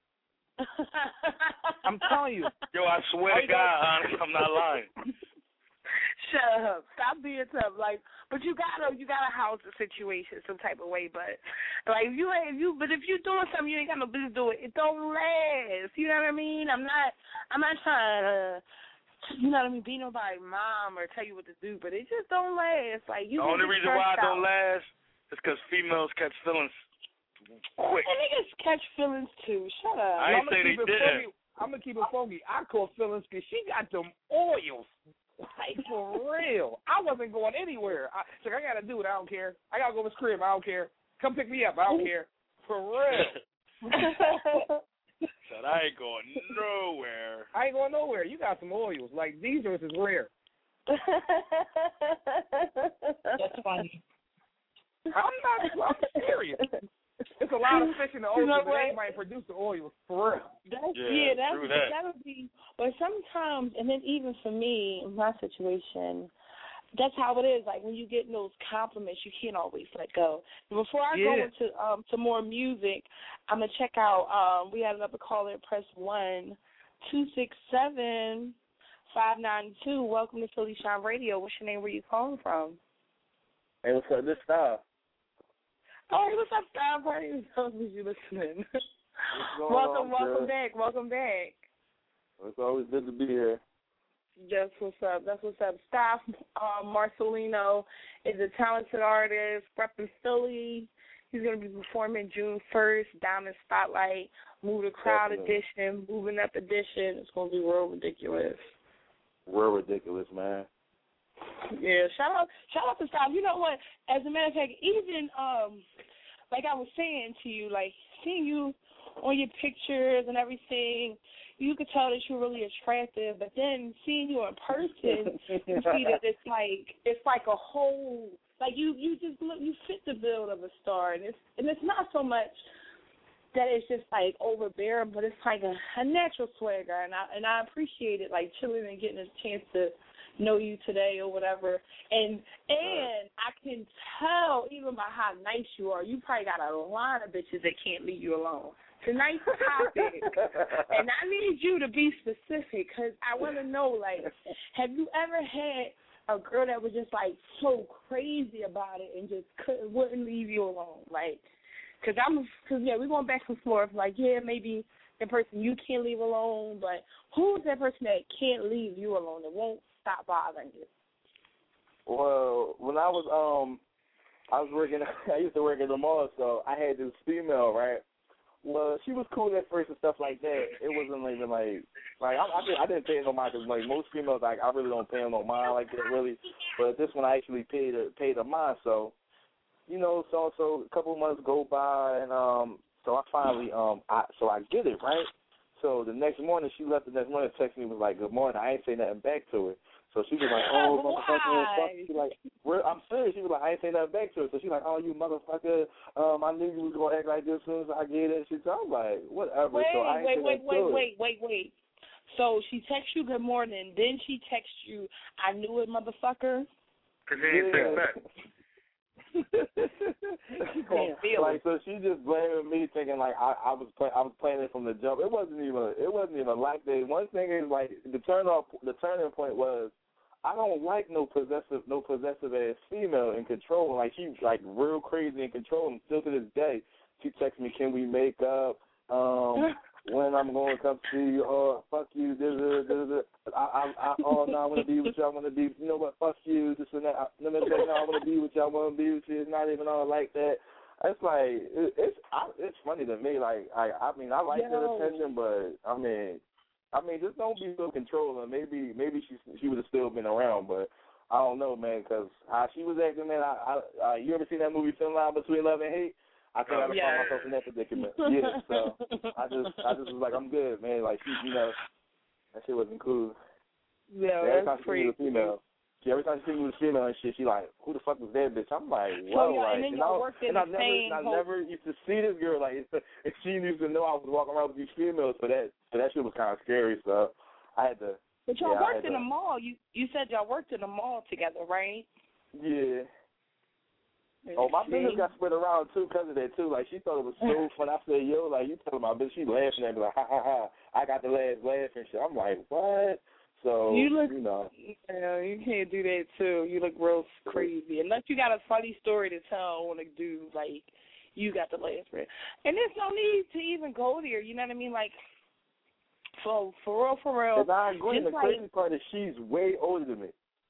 I'm telling you. Yo, I swear to God, honest, I'm not lying. Shut up. Stop being tough. Like, but you gotta, you gotta house the situation some type of way. But like, if you ain't, if you, but if you doing something you ain't got no business doing, it don't last. You know what I mean? I'm not, I'm not trying to, you know what I mean, be nobody's mom or tell you what to do, but it just don't last. Like, you. The only get reason why it stressed don't out. last is because females catch feelings quick. And niggas catch feelings too. Shut up. I ain't I'm say gonna they keep it didn't. funky. I'm gonna keep it funky. I call feelings because she got them oils. Like, for real. I wasn't going anywhere. I, she's like, I gotta do it. I don't care. I gotta go to his crib. I don't care. Come pick me up. I don't care. For real. Said I ain't going nowhere. I ain't going nowhere. You got some oils. Like, these are is rare. That's funny. I'm not. I'm serious. It's a lot of fish in the You ocean, know but what? anybody produce the oils. For real. That's, Yeah, yeah, that's, true that. that would be. But sometimes, and then even for me, in my situation, that's how it is. Like when you get those compliments, you can't always let go. And before I go Yeah. into um to more music, I'm gonna check out. Um, we had another caller. Press one, two six seven, five nine two. Welcome to Philly Shine Radio. What's your name? Where you calling from? Hey, what's up? This Star. Oh, hey, what's up, Star Party? Who's you listening? going welcome, on, welcome girl? back, welcome back. It's always good to be here. That's what's up. That's what's up. Staff uh, Marcelino is a talented artist, repping Philly. He's going to be performing June first, Diamond Spotlight, Move the Crowd Definitely. edition, Moving Up edition. It's going to be real ridiculous. Real ridiculous, man. Yeah, shout out, shout out to Staff. You know what? As a matter of fact, even um, like I was saying to you, like seeing you on your pictures and everything, you could tell that you're really attractive. But then seeing you in person, you see that it's like it's like a whole like you you just look you fit the bill of a star, and it's and it's not so much that it's just like overbearing, but it's like a, a natural swagger, and I and I appreciate it, like chilling and getting a chance to know you today or whatever. And and I can tell even by how nice you are, you probably got a lot of bitches that can't leave you alone. Tonight's topic, and I need you to be specific because I want to know, like, have you ever had a girl that was just like so crazy about it and just couldn't wouldn't leave you alone? Like, Because I'm, cause, yeah, we're going back and forth. Like, yeah, maybe the person you can't leave alone, but who's that person that can't leave you alone, that won't stop bothering you? Well, when I was um, I was working. I used to work at the mall, so I had this female, right? Well, she was cool at first and stuff like that. It wasn't even like, like I, I, didn't, I didn't pay her no mind because like most females, like I really don't pay her no mind like that, really. But this one I actually paid her, paid her mind. So, you know, so so a couple of months go by, and um, so I finally um, I so I get it right. So the next morning, she left. The next morning, texted me was like, "Good morning." I ain't say nothing back to her. So she was like, "Oh, motherfucker!" Fuck. She like, I'm serious. She was like, "I ain't say nothing back to her." So she like, "Oh, you motherfucker! Um, I knew you was gonna act like this as soon as I get it." She, so I'm like, "Whatever." Wait, so I ain't wait, say wait, wait, to wait, wait, wait. So she texts you good morning, then she texts you, "I knew it, motherfucker." Cause he ain't text back. Like, so she just blaming me, thinking like I, I was play, I was playing it from the jump. It wasn't even it wasn't even like that. One thing is like the turn off the turning point was I don't like no possessive no possessive ass female in control. Like she like real crazy in control. And still to this day, she texts me, "Can we make up? Um, when I'm going to come see you? Oh, fuck you. This, this, this, this. I, I, I, oh no, I want to be with you. I want to be. You know what? Fuck you. This and that. I, no, no, no, I want to be with you. I want to be with you. It's not even all like that." It's like it, it's I, it's funny to me. Like I, I mean, I like that attention, but I mean. I mean, just don't be so controlling. Maybe, maybe she she would have still been around, but I don't know, man. Because how she was acting, man. I, I, uh, you ever seen that movie Thin Line Between Love and Hate? I think oh, I yeah. found myself in that predicament. Yeah, so I just, I just was like, I'm good, man. Like she, you know, that shit wasn't cool. Yeah, every that's time she was a female. She, every time she was a female and shit, she like, who the fuck was that bitch? I'm like, whoa, so, yeah, like, and then and, y'all I, worked in and the I never, same and I whole... never used to see this girl like, and she used to know I was walking around with these females, so that, so that shit was kind of scary. So I had to. But y'all yeah, worked in to, a mall. You, you said y'all worked in a mall together, right? Yeah. Oh, my business got spread around too because of that too. Like she thought it was so fun. I said, "Yo, like you telling my bitch," she laughing at me like, "Ha ha ha!" I got the last laugh and shit. I'm like, "What?" So you look, you know, yeah, you can't do that too. You look real crazy unless you got a funny story to tell on a dude. Like you got the last laugh, and there's no need to even go there. You know what I mean? Like, for for real, for real. And I agree. The like, crazy part is she's way older than me.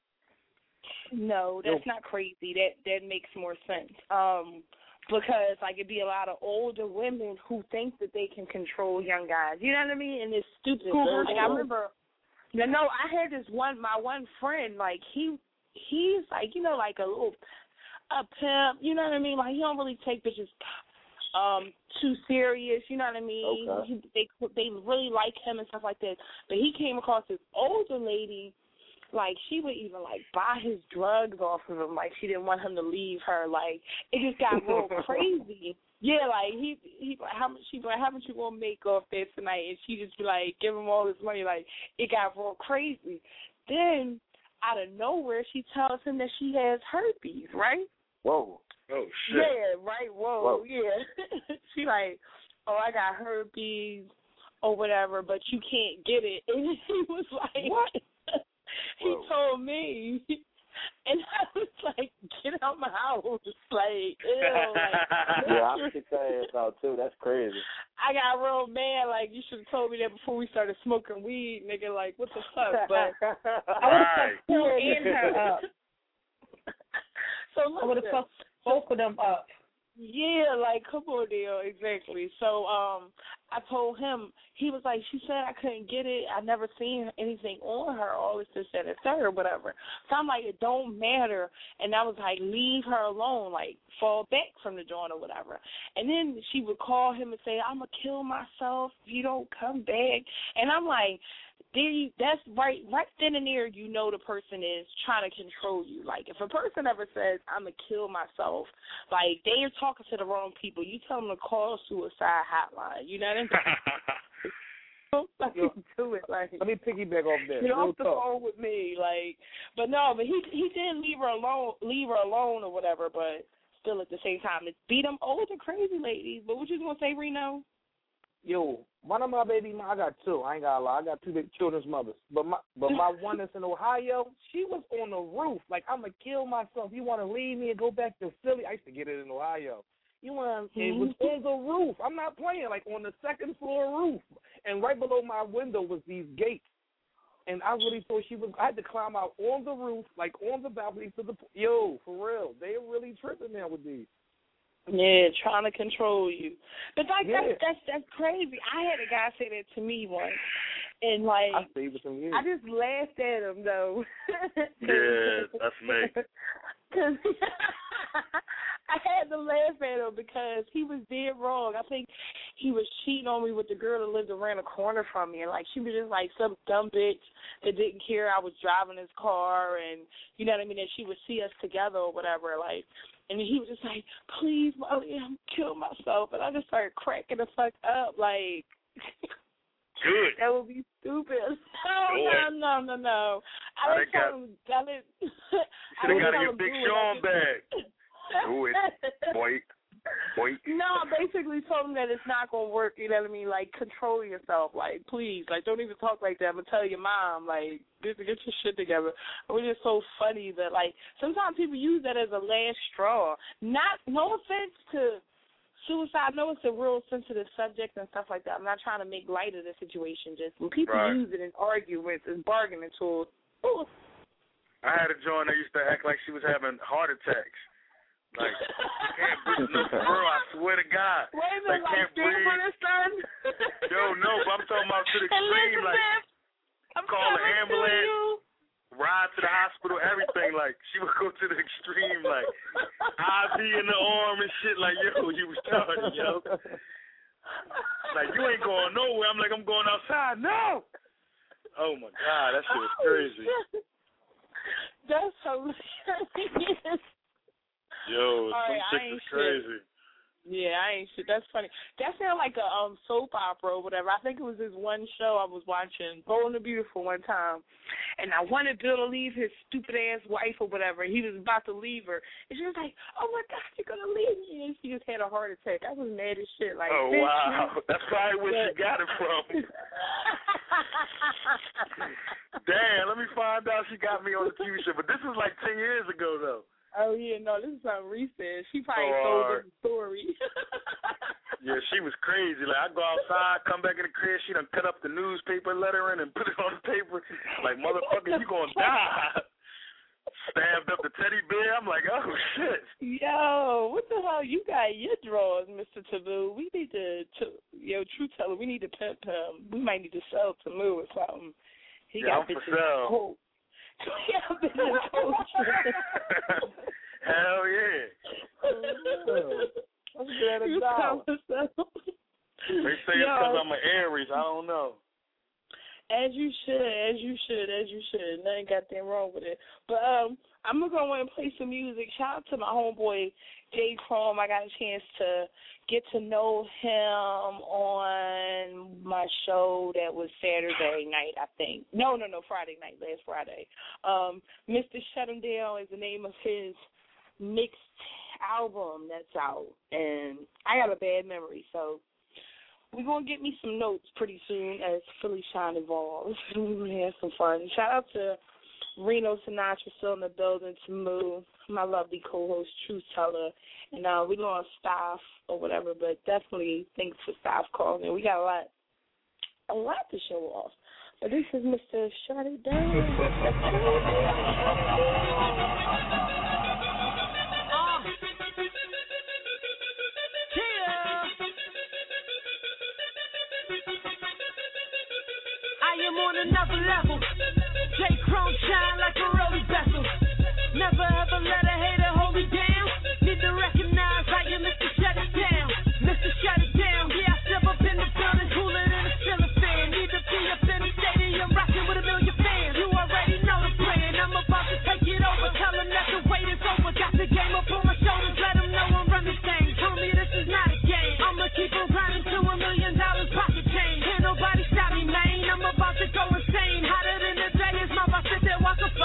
No, that's not crazy. That that makes more sense. Um, because like it'd be a lot of older women who think that they can control young guys. You know what I mean? And it's stupid. Like I remember, you know, I had this one, my one friend. Like he, he's like you know like a little a pimp. You know what I mean? Like he don't really take bitches um too serious. You know what I mean? Okay. He, they they really like him and stuff like that. But he came across this older lady. Like, she would even, like, buy his drugs off of him. Like, she didn't want him to leave her. Like, it just got real crazy. Yeah, like, he, he like, how much, she'd be like, how much you going to make off that tonight? And she just be like, give him all this money. Like, it got real crazy. Then, out of nowhere, she tells him that she has herpes, right? Whoa. Oh, shit. Yeah, right, whoa, whoa. yeah. She like, oh, I got herpes or whatever, but you can't get it. And he was like, what? He Whoa. told me, and I was like, "Get out my house!" Like, ew. Like, yeah, I kicked that ass out too. That's crazy. I got real mad. Like, you should have told me that before we started smoking weed, nigga. Like, what the fuck? But I would have fucked her and her up. So I would have fucked both of them up. Yeah, like, come on, deal, exactly. So, um, I told him, he was like, she said I couldn't get it. I never seen anything on her, all this, this, that, et cetera, whatever. So I'm like, it don't matter. And I was like, leave her alone, like, fall back from the joint or whatever. And then she would call him and say, I'm going to kill myself if you don't come back. And I'm like, there you, that's right, right then and there, you know the person is trying to control you. Like, if a person ever says, I'm going to kill myself, like, they are talking to the wrong people. You tell them to call suicide hotline. You know what I mean? Don't fucking do it. Like, let me piggyback off that. Get off the phone with me. Like, but no, but he he did leave her alone, leave her alone or whatever, but still at the same time, it's beat them older crazy ladies. But what you going to say, Reno? Yo, one of my baby, I got two. I ain't got a lot. I got two big children's mothers. But my but my one that's in Ohio, she was on the roof. Like, I'm going to kill myself. You want to leave me and go back to Philly? I used to get it in Ohio. You know what I'm saying? Mm-hmm. It was on the roof. I'm not playing, like on the second floor roof. And right below my window was these gates. And I really thought she was, I had to climb out on the roof, like on the balcony to the, yo, for real. They're really tripping now with these. Yeah, trying to control you. But like Yeah. that's that's that's crazy. I had a guy say that to me once, and like I stayed with him years. I just laughed at him though. Yeah, that's me. Cause I had to laugh at him because he was dead wrong. I think he was cheating on me with the girl that lived around the corner from me, and like she was just like some dumb bitch that didn't care I was driving his car, and you know what I mean, that she would see us together or whatever, like. And he was just like, please, Molly, I'm kill myself. And I just started cracking the fuck up, like, Good. that would be stupid. No, no, no, no, no. I didn't tell him, I didn't, You should have got in your Big Sean bag. Do it, boy. Boy. No, I basically told him that it's not going to work, you know what I mean? Like, control yourself. Like, please, like, don't even talk like that. I'm going to tell your mom, like, get, get your shit together. It was just so funny that, like, sometimes people use that as a last straw. Not, no offense to suicide. I know it's a real sensitive subject and stuff like that. I'm not trying to make light of the situation. Just when people Right. use it in arguments and bargaining tools. Ooh. I had a joint that used to act like she was having heart attacks. Like, she can't breathe. No, for real, I swear to God. Wait a Like, minute, like, can't stand breathe. for the sun? Yo, no, but I'm talking about to the extreme. Like, I'm call an coming to ambulance, you. ride to the hospital, everything. Like, she would go to the extreme, like, I V in the arm and shit. Like, yo, you was starting, yo. Like, you ain't going nowhere. I'm like, I'm going outside. No. Oh, my God, that shit was crazy. That's hilarious. Yo, All some right, I shit ain't is crazy. Yeah, I ain't shit. That's funny. That sounded like a um soap opera or whatever. I think it was this one show I was watching, Bold and the Beautiful, one time. And I wanted Bill to leave his stupid-ass wife or whatever. He was about to leave her. And she was like, oh, my God, you're going to leave me. And she just had a heart attack. I was mad as shit. Like, oh, bitch, wow. you- That's probably where she got it from. Damn, let me find out she got me on the T V show. But this was like ten years ago, though. Oh, yeah, no, this is something recent. She probably Oh, told all us the story. Yeah, she was crazy. Like, I go outside, come back in the crib, she done cut up the newspaper lettering and put it on the paper. Like, motherfucker, you gonna die. Stabbed up the teddy bear. I'm like, oh, shit. Yo, what the hell? You got your drawers, Mister Taboo. We need to, to yo, True Teller, we need to pimp him. We might need to sell Taboo or something. He Yeah, got I'm for bitches sale. cold. He got bitches cold. Hell yeah. Let's get a You dollar. sell yourself. They say it's because I'm an Aries. I don't know. As you should, as you should, as you should. Nothing goddamn wrong with it. But um, I'm going to go in and play some music. Shout out to my homeboy, Jay Chrome. I got a chance to get to know him on my show that was Saturday night, I think. No, no, no, Friday night, last Friday. Um, Mister Shut 'Em Down is the name of his mixed album that's out. And I got a bad memory, so we're going to get me some notes pretty soon as Philly Shine evolves. We're going to have some fun. Shout out to Reno Sinatra still in the building, to Moo, my lovely co-host, Truth Teller. And uh, we're going to staff or whatever, but definitely thanks for staff calling in. We got a lot, a lot to show off. But this is Mister Shut It Down. I am on another level. J. Chrome shine like a rosy vessel. Never ever let a hater hold me down. Need to recognize I am Mister Shut It Down. Mister Shut It Down. Yeah, I step up in the building, cooler than a ceiling fan. Need to be up in the stadium, rocking with a million fans. You already know the plan. I'm about to take it over. Tell them that the wait is over. Got the game up on my shoulders. Let them know I'm running things. Tell me this is not a game. I'ma keep on grinding to a million dollars pocket change. Can't nobody stop me, man. I'm about to go insane. Hotter than the day is my boss sit there, walk a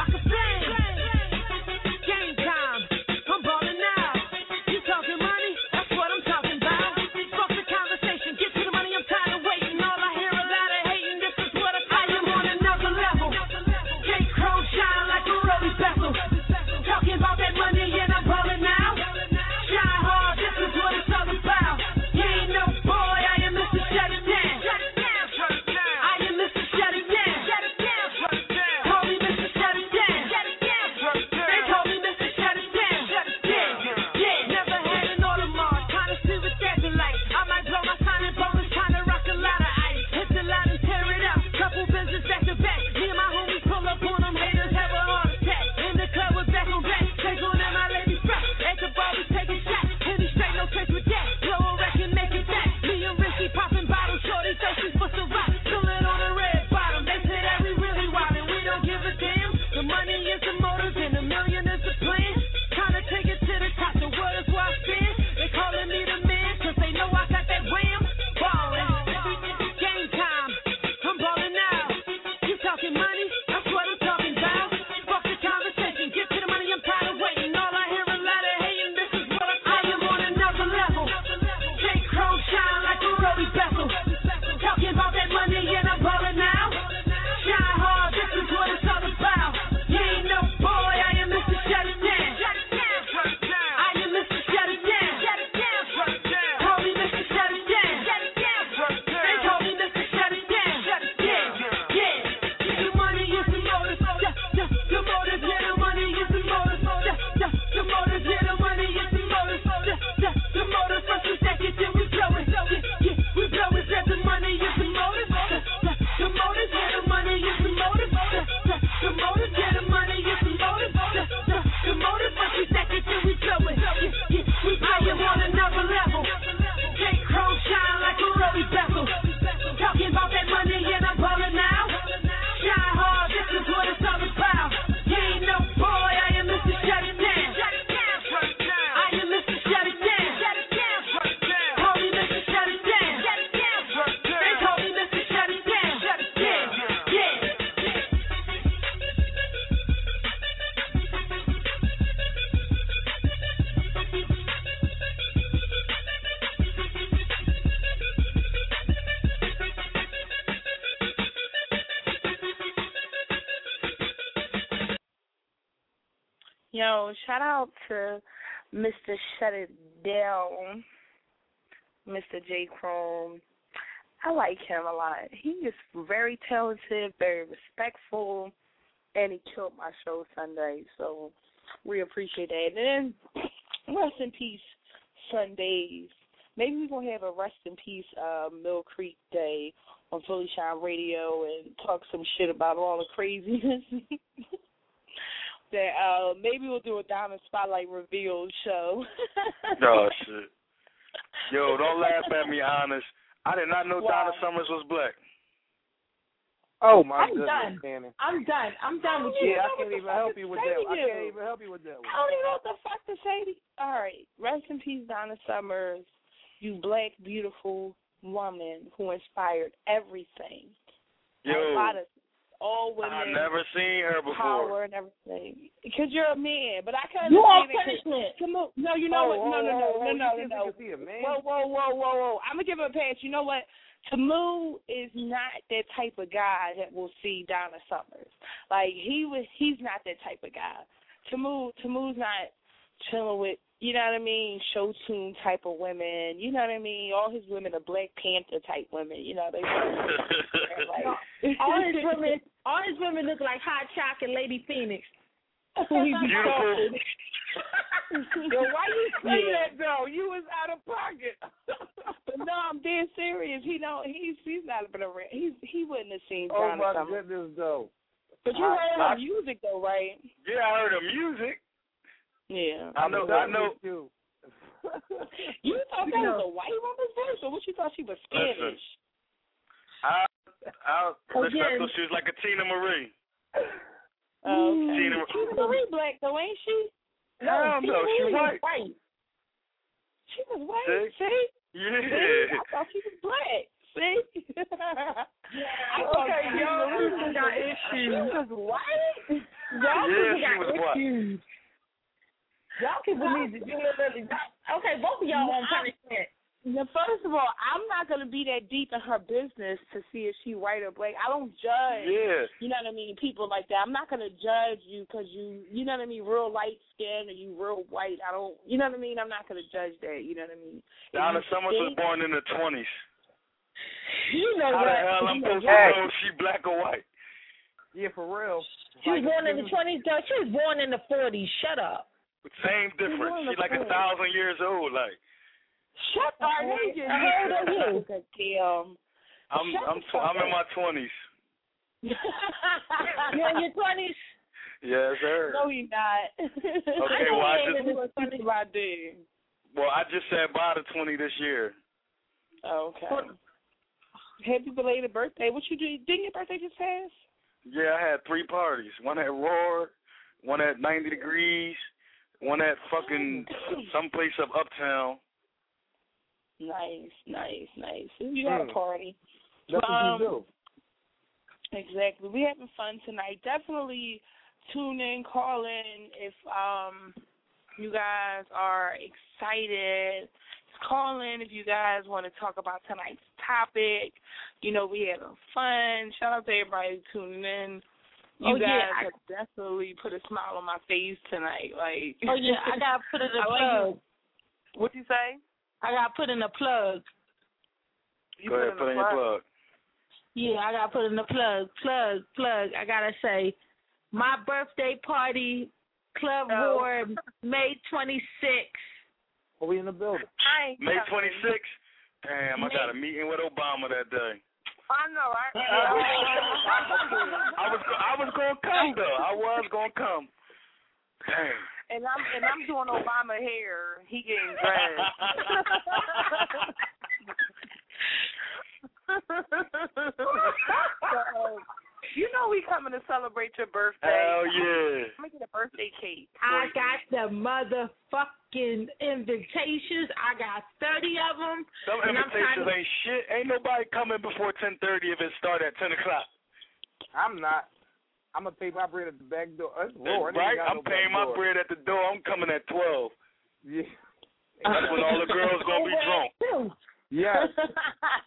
know, shout out to Mister Shut It Down, Mister J. Chrome. I like him a lot. He is very talented, very respectful, and he killed my show Sunday, so we appreciate that. And then, rest in peace, Sundays. Maybe we're going to have a rest in peace uh, Mill Creek Day on Philly Shine Radio and talk some shit about all the craziness. that uh, maybe we'll do a Diamond Spotlight reveal show. Oh, shit. Yo, don't laugh at me, honest. I did not know Wow. Donna Summers was black. Oh my I'm goodness, done. Danny. I'm done. I'm done with you. Yeah, I know can't what the even fuck help to you with say that. to I you. can't even help you with that I one. don't even know what the fuck to say to you. All right, rest in peace, Donna Summers, you black, beautiful woman who inspired everything. Yo, A lot of all women. I've never seen her before. Power and everything. Because you're a man, but I can't You on understand it. punishment. Come on. No, you know Oh, what? No, no, no, oh, no, oh, no, you no, no. think you can see a man? Whoa, whoa, whoa, whoa, whoa. I'm going to give him a pass. You know what? Tamu is not that type of guy that will see Donna Summers. Like, he was, he's not that type of guy. Tamu, Tamu's not chilling with, you know what I mean, show tune type of women. You know what I mean? All his women are Black Panther type women. You know, they like, all his women, all his women look like Hot Choc and Lady Phoenix. Who he be Beautiful. talking. Yo, why you say Yeah. that though? You was out of pocket. But no, I'm dead serious. He don't. He's he's not been around. He's he wouldn't have seen Oh Donna my Summers. goodness, though. But you I- heard I- her music though, right? Yeah, I heard her music. Yeah. I know. I know. You. You thought that was a white woman's voice, or what? You thought she was Spanish? I I respect Again. her. She was like a Tina Marie. Oh, okay. Tina, Tina Marie black though, ain't she? no, no, she Tina white. white. She was white. See? See? Yeah. See? I thought she was black. See? I thought Okay, Tina y'all Marie people was got white. issues. She was white. Y'all Yeah, people she got was white. issues. Y'all people need to do a little. Okay, both of y'all on punishment. Now, first of all, I'm not going to be that deep in her business to see if she white or black. I don't judge, Yeah. you know what I mean, people like that. I'm not going to judge you because you, you know what I mean, real light skin or you real white. I don't, you know what I mean? I'm not going to judge that, you know what I mean? If Donna you Summers was think- born in the twenties. You know How what? the hell I'm You know supposed to what? know if she black or white? Yeah, for real. She was born in the twenties, girl. She was born in the forties. Shut up. Same difference. She's like a thousand years old. Like Shut up, nigga. How old are you? Damn. I'm, Shut I'm, the tw- fuck I'm in up. my twenties. You're in your twenties. Yes, sir. No, he not. Okay, well, I just, People I did. well, I just said bye to twenty this year. Oh, okay. Happy belated birthday. What you do? Didn't your birthday just pass? Yeah, I had three parties. One at Roar, one at ninety degrees, one at fucking someplace up uptown. Nice, nice, nice. You had Mm. a party. That's what Um, you do. Exactly. We're having fun tonight. Definitely tune in, call in if um you guys are excited. Call in if you guys want to talk about tonight's topic. You know, we having fun. Shout out to everybody tuning in. You Oh, guys yeah, I- have definitely put a smile on my face tonight. Like, Oh yeah, I gotta put in a I like plug. What'd you say? I gotta put in a plug. You Go ahead, put in your plug. Yeah, I gotta put in a plug, plug, plug. I gotta say, my birthday party, Club Oh. War, May twenty-sixth. Are we in the building? I ain't May coming. twenty-sixth. Damn, I got a meeting with Obama that day. I know, right? I was, I was gonna come though. I was gonna come. Damn. And I'm and I'm doing Obama hair. He getting dragged. So, you know we coming to celebrate your birthday. Hell yeah. I'm gonna get a birthday cake. I got the motherfucking invitations. I got thirty of them. Some and I'm trying invitations to- ain't shit. Ain't nobody coming before ten thirty if it start at ten o'clock. I'm not. I'm gonna pay my bread at the back door. That's Lord, I ain't Right? got I'm no paying back my door. bread at the door. I'm coming at twelve. Yeah. That's when all the girls gonna be drunk. Yes.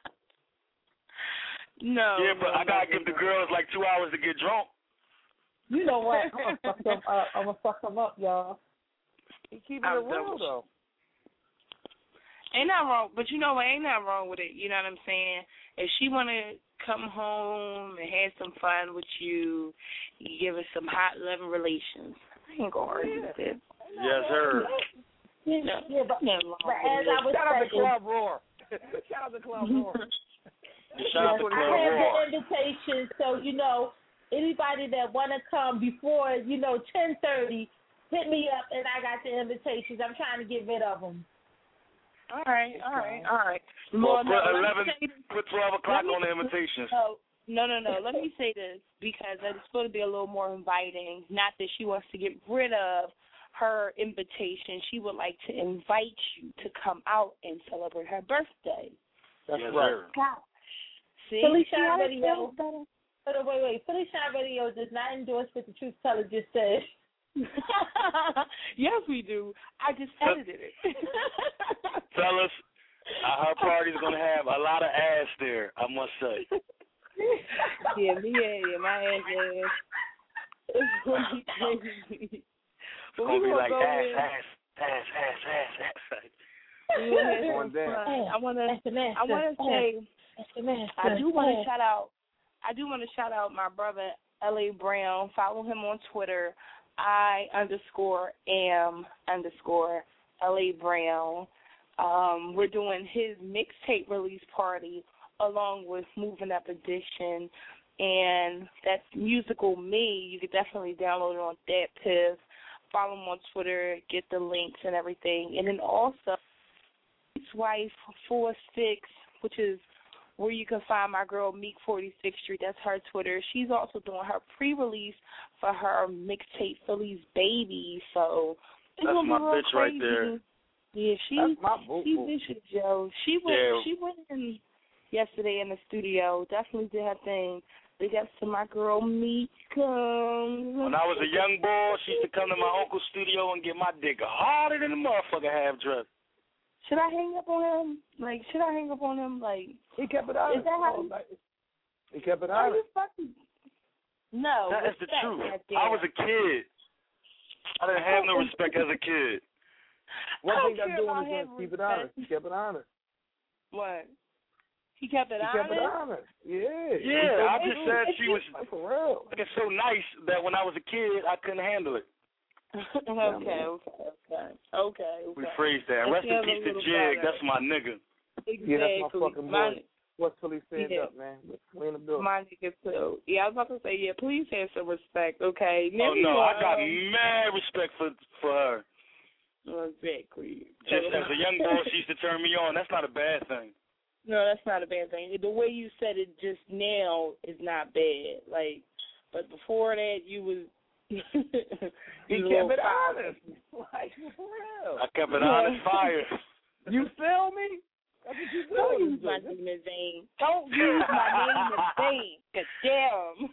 No. Yeah, but no, I gotta no, give the no. girls like two hours to get drunk. You know what? I'm gonna fuck them up. I'm gonna fuck them up, y'all. He keeping it real though. Ain't nothing wrong, but you know what? Ain't nothing wrong with it. You know what I'm saying? If she wanna come home and have some fun with you, you give her some hot loving relations. I ain't gonna argue with it. Yes, sir. You know, yeah, but, but as I was shout out to saying, Club Roar. Shout out to Club Roar. Shout out to Club I have Roar. the invitation, so you know anybody that wanna come before you know ten thirty, hit me up, and I got the invitations. I'm trying to get rid of them. All right, all right, all right. Well, Well, put no, eleven, put twelve o'clock me, on the invitations. No, no, no, no. Let me say this because it's supposed to be a little more inviting. Not that she wants to get rid of her invitation. She would like to invite you to come out and celebrate her birthday. That's yes, right. Sir. Gosh. See, Philly see Shine how it Radio. feels Wait, wait, wait. Philly Shine Radio does not endorse what the Truth Teller just said. Yes, we do. I just edited it. Fellas, uh, her party's going to have a lot of ass there, I must say. Yeah, me, yeah, yeah, my ass ass. It's going to be crazy. It's going to be like go ass, in. ass, ass, ass, ass, ass. We gonna have Going some down. fun. I want to, I want to say, I do want to shout out, I do want to shout out my brother, L A Brown. Follow him on Twitter. I underscore am underscore L A Brown. Um, we're doing his mixtape release party along with Moving Up Edition, and that's Musical Me. You can definitely download it on that Piff. Follow him on Twitter, get the links and everything. And then also, his wife, four six, which is where you can find my girl, Meek forty-sixth Street. That's her Twitter. She's also doing her pre-release for her mixtape, Philly's Baby. So it's That's gonna my be real bitch right crazy. there. Yeah, she, That's my boo she boo. vicious, Joe. She went, Yeah. she went in yesterday in the studio. Definitely did her thing. Big ups to my girl, Meek. Um, When I was a young boy, she used to come to my uncle's studio and get my dick harder than a motherfucker half dressed. Should I hang up on him? Like, should I hang up on him? Like, He kept it honest. is that how? He kept it Are honest. you fucking? No, That is the respect truth. right there. I was a kid. I didn't have no respect as a kid. One I thing don't I'm care doing about is having just keep it respect. honest. He kept it honest. What? He kept it He honest. kept it honest. Yeah. Yeah, I just said she was Like, for real. looking so nice that when I was a kid, I couldn't handle it. okay, okay, okay, okay. We phrased that. Rest in peace to Jig. That's my nigga. Exactly. Yeah, that's my fucking boy. My, What's Philly stand yeah. up, man? We in the building. my nigga too. Yeah, I was about to say, yeah, please have some respect, okay? Oh, Maybe no, you, I got um, mad respect for for her. Exactly. Just as a young boy, she used to turn me on. That's not a bad thing. No, that's not a bad thing. The way you said it just now is not bad. Like, but before that, you was. you He was kept it fire. honest. Like, for real. I kept it honest fire. You feel me? That's what you Don't doing. use my name in vain. Don't use my name in vain. Cause damn.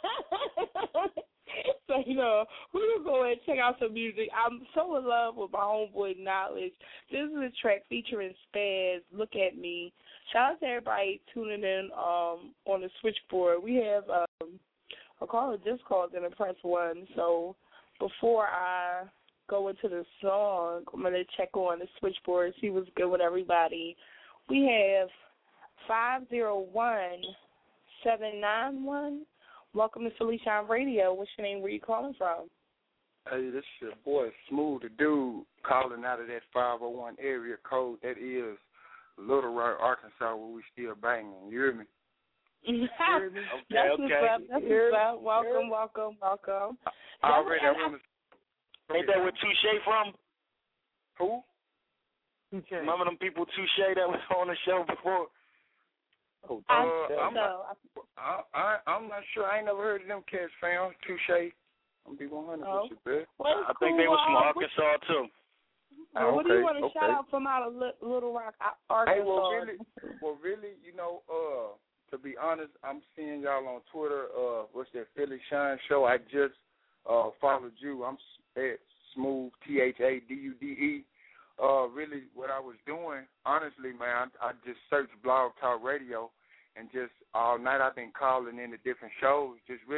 So, you know, we're going to go ahead and check out some music. I'm so in love with my homeboy Knowledge. This is a track featuring Spaz, Look at Me. Shout out to everybody tuning in um, on the switchboard. We have um, a caller just called in the press one. So before I go into the song, I'm going to check on the switchboard, see what's good with everybody. We have five zero one, seven nine one. Welcome to Philly Shine Radio. What's your name? Where you calling from? Hey, this is your boy Smooth the Dude calling out of that five oh one area code. That is Little Rock, Arkansas, where we still banging. You hear me? Okay, That's okay. what's up. That's Here, what's up. Welcome, here. welcome, welcome. I already I want to. Ain't that where Touche from? Who? Remember them people Touche that was on the show before? Oh, I Uh, think I'm so. not, I, I, I'm not sure. I ain't never heard of them cats, fam. Touche. I'm be one hundred Oh. with you, man. Well, I think they was from cool. Arkansas, too. Uh, what do you Okay, want to okay. shout out from out of Li- Little Rock, Ar- Arkansas? Hey, well, really, well, really, you know, uh, to be honest, I'm seeing y'all on Twitter. Uh, what's that Philly Shine show? I just uh followed you. I'm at Smooth T H A D U D E. Uh, really, what I was doing, honestly, man, I, I just searched Blog Talk Radio, and just all night I've been calling into different shows, just really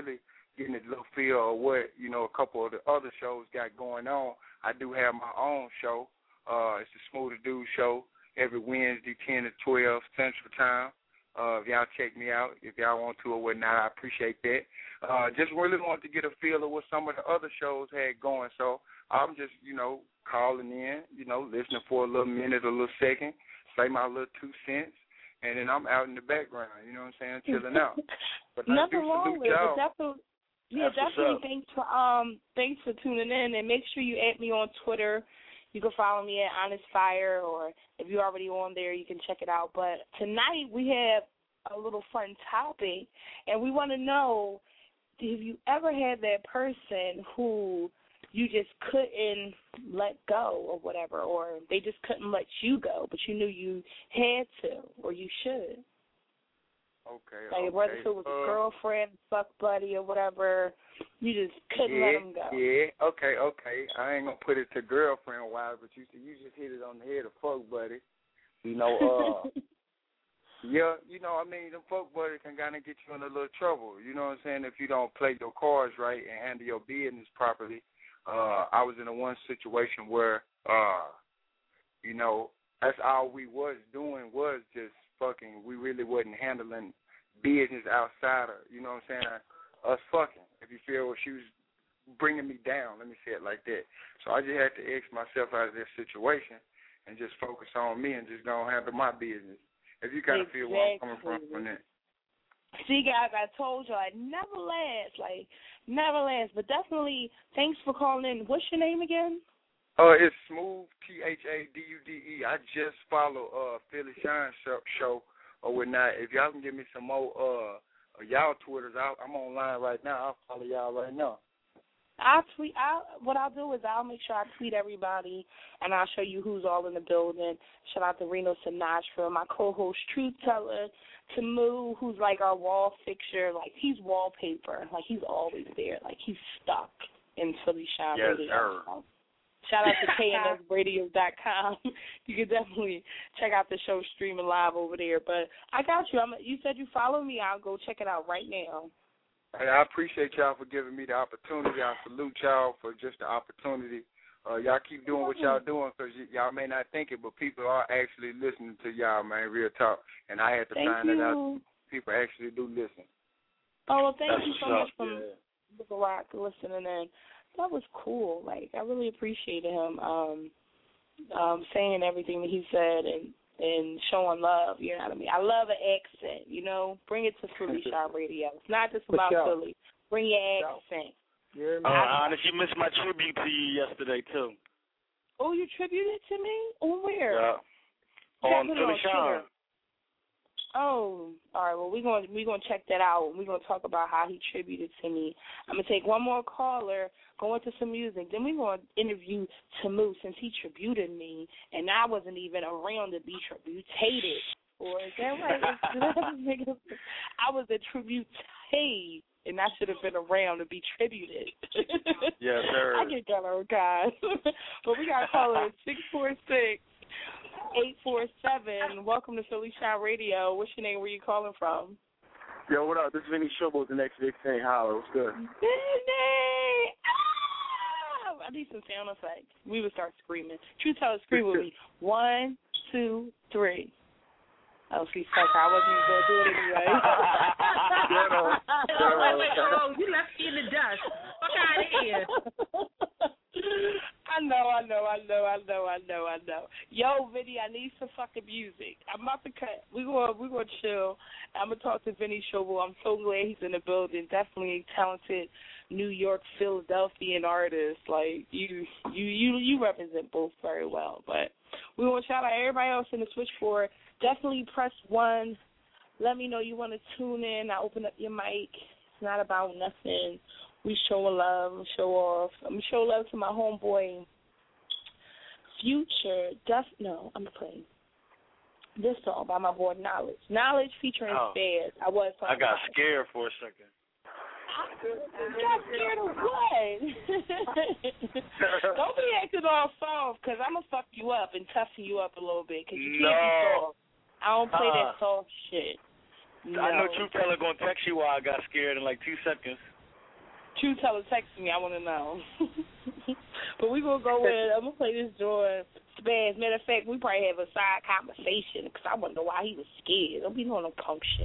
getting a little feel of what, you know, a couple of the other shows got going on, I do have my own show. Uh, it's the Smoother Dude Show every Wednesday, ten to twelve Central Time. Uh, if y'all check me out, if y'all want to or whatnot, I appreciate that. Uh, just really wanted to get a feel of what some of the other shows had going. So I'm just, you know, calling in, you know, listening for a little minute, a little second, say my little two cents, and then I'm out in the background, you know what I'm saying, chilling out. But nothing wrong with it. Definitely, yeah, That's definitely. Thanks for um, thanks for tuning in, and make sure you add me on Twitter. You can follow me at Honest Fire, or if you're already on there, you can check it out. But tonight we have a little fun topic, and we want to know, have you ever had that person who you just couldn't let go or whatever, or they just couldn't let you go, but you knew you had to or you should? Okay, like okay. whether it was a uh, girlfriend, fuck buddy, or whatever, you just couldn't yeah, let them go. Yeah, okay, okay. I ain't gonna put it to girlfriend wise, but you you just hit it on the head of fuck buddy. You know, uh, yeah, you know, I mean, the fuck buddy can kind of get you in a little trouble. You know what I'm saying? If you don't play your cards right and handle your business properly. Uh, I was in a one situation where, uh, you know, that's all we was doing was just fucking. We really wasn't handling business outside of, you know what I'm saying, us fucking. If you feel she was bringing me down, let me say it like that. So I just had to X myself out of this situation and just focus on me and just go and handle my business. If you kind of exactly. feel where I'm coming from from that. See, guys, I told you I'd never last, like, never last. But definitely, thanks for calling in. What's your name again? Uh, it's Smooth, T H A D U D E. I just follow uh Philly Shine Show or whatnot. If y'all can give me some more uh y'all Twitters, I'll, I'm online right now. I'll follow y'all right now. I'll tweet. I'll, what I'll do is I'll make sure I tweet everybody, and I'll show you who's all in the building. Shout out to Reno Sinatra, my co-host Truth Teller, to Moo, who's like our wall fixture. Like, he's wallpaper. Like, he's always there. Like, he's stuck in Philly Shine yes, Radio. Sir. Shout out to K N F radio dot com. You can definitely check out the show streaming live over there. But I got you. I'm, you said you follow me. I'll go check it out right now. Hey, I appreciate y'all for giving me the opportunity. I salute y'all for just the opportunity. Uh, y'all keep doing what y'all doing because y- y'all may not think it, but people are actually listening to y'all, man, real talk. And I had to thank find you. that out. People actually do listen. Oh, well, thank That's you so up, much for yeah. the rock listening in. That was cool. Like, I really appreciated him um, um, saying everything that he said and, and showing love, you know what I mean? I love an accent, you know? Bring it to Philly Shine Radio. It's not just about sure. Philly. Bring your accent. Yeah, uh, honest, you missed my tribute to you yesterday, too. Oh, you tributed to me? On where? Yeah. On Philly Shine. Oh, all right. Well, we're going we're going to check that out. We're going to talk about how he tributed to me. I'm going to take one more caller, go into some music. Then we're going to interview Tamu since he tributed me, and I wasn't even around to be tributated. Or is that right? I was a tributee, and I should have been around to be tributed. Yes, sir. I get that, guys. But we got caller six four six. eight four seven. Welcome to Philly Shine Radio. What's your name? Where you calling from? Yo, what up? This is Vinny Showboat, the next big thing. Holler. What's good? Vinny! Ah! I need some sound effects. We would start screaming. True Teller, scream with me. One, two, three. Oh, see, fuck, I wasn't even going to do it anyway. Get on. Wait, wait, oh, you left me in the dust. Fuck out of here. I know, I know, I know, I know, I know, I know. Yo, Vinny, I need some fucking music. I'm about to cut. We're going we gonna chill. I'm going to talk to Vinny Showboat. I'm so glad he's in the building. Definitely a talented New York, Philadelphian artist. Like, you you, you, you represent both very well. But we want to shout out everybody else in the switchboard. Definitely press one. Let me know you want to tune in. I open up your mic. It's not about nothing. We show love, show off. I'm going to show love to my homeboy, Future. Def- no, I'm playing this song by my boy Knowledge. Knowledge featuring Oh. Spaz. I was I got scared for a second. You got scared of what? Don't be acting all soft, because I'm going to fuck you up and toughen you up a little bit, because you can't No. be soft. I don't play Uh-uh. that soft shit. No. I know True Teller going to text you while I got scared in like two seconds. True Teller texted me. I want to know. But we gonna go with. I'm gonna play this joint. Spaz. Matter of fact, we probably have a side conversation because I wonder why he was scared. Don't be doing no punk shit.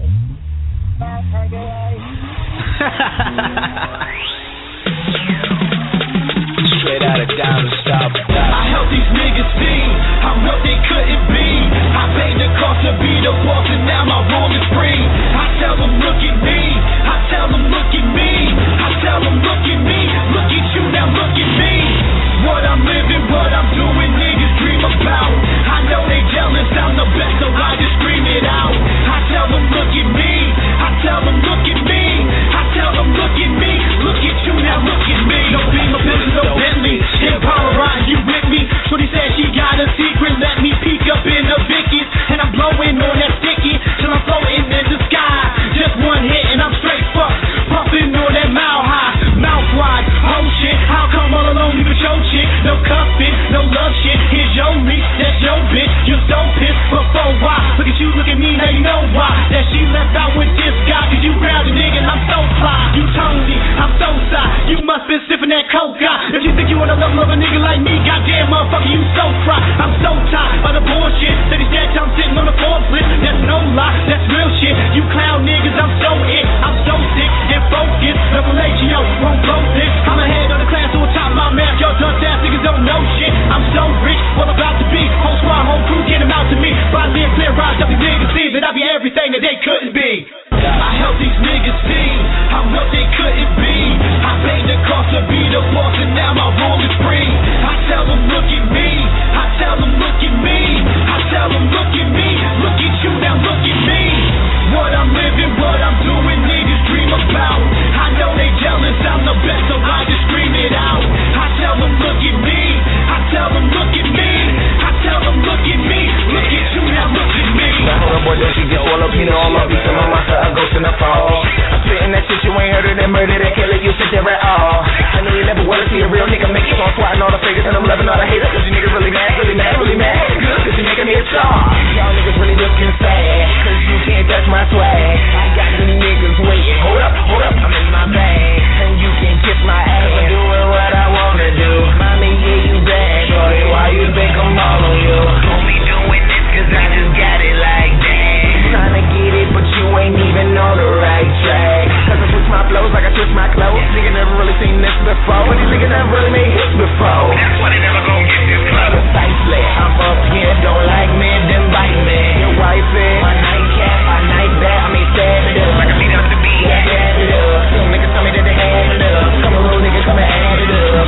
Straight out of down south. I help these niggas see how what they couldn't be. I paid the cost to be the boss, and now my role is free. I tell them, look at me. I tell them, look at me. I tell them, look at me. Look at you now, look at me. What I'm living, what I'm doing, niggas dream about. I know they jealous, I'm the best, so I just scream it out. I tell them, look at me. I tell them, look at me. I tell them, look at me. Look at you now, look at me. No beam, no building, no Bentley. Impala ride, you with me? Shorty said she got a secret, let me peek up in the Vickies. And I'm blowing on that sticky till I'm floating in the sky. Just one hit and I'm straight fucked. Puffing on that mile high, mouth wide. Oh shit, how come all alone you can show shit? No cuffing, no love shit. Here's your me, that's your bitch. You're so pissed, but for why? Look at you, look at me, now you know why. That she left out with this guy, cause you grabbed a nigga and I'm so fly. You Tony, I'm so shy. You must been sipping that coke guy. If you think you wanna level of a nigga like me, goddamn motherfucker, you so fry. I'm so tired by the bullshit. That he's dead, I'm sitting on the floor split. That's no lie, that's real shit. You clown niggas, I'm so it. I'm so sick and focused. Revelation, won't blow this. I'm ahead of the class, on top of my map. Y'all dust ass niggas don't know shit. I'm so rich, what I'm about to be. Whole squad, whole crew, get them out to me. By live clear, rise up these niggas see that I be everything that they couldn't be. I help these niggas see how what they couldn't be. I paid the cost to be the boss, and now my role is free. I tell them, look at me. I tell them, look at me. I tell them, look at me. Look at you now, look at me. What I'm living, what I'm doing, niggas dream about. I know they jealous, I'm the best, so I just scream it out. I tell them, look at me. I tell them, look at me. I tell them, look at me. Look at you now, look at me. Now hold up, boy, don't you get all up, you know I'm up, beat my monster, a ghost in the fall. I'm spitting that shit, you ain't heard of that murder, that killer, you sit there at all. I know you never wanna see a real nigga make it on swatting all the figures, and I'm loving all the haters, cause you niggas really mad, really mad, really mad. Good, cause you making me a star. Y'all niggas really looking sad, cause you can't touch my swag. I got them niggas waiting, hold up, hold up, I'm in my bag, and you can kiss my ass. I'm doing what I wanna do. Mommy, yeah, you bad, boy, why you think I'm all on you? Only doing this cause I just got it like that. Trying to get it, but you ain't even on the right track. Cause I switch my flows like I switch my clothes. Nigga never really seen this before, but these niggas never really made hits before. That's why they never gon' get this close. Precisely, I'm up here, don't like me, then bite me. Your wife is my nightcap, my night bat, I mean stand up. Like a lead up to be yeah, add it up. Some niggas tell me that they had it up. Come on, little nigga, come and add it up.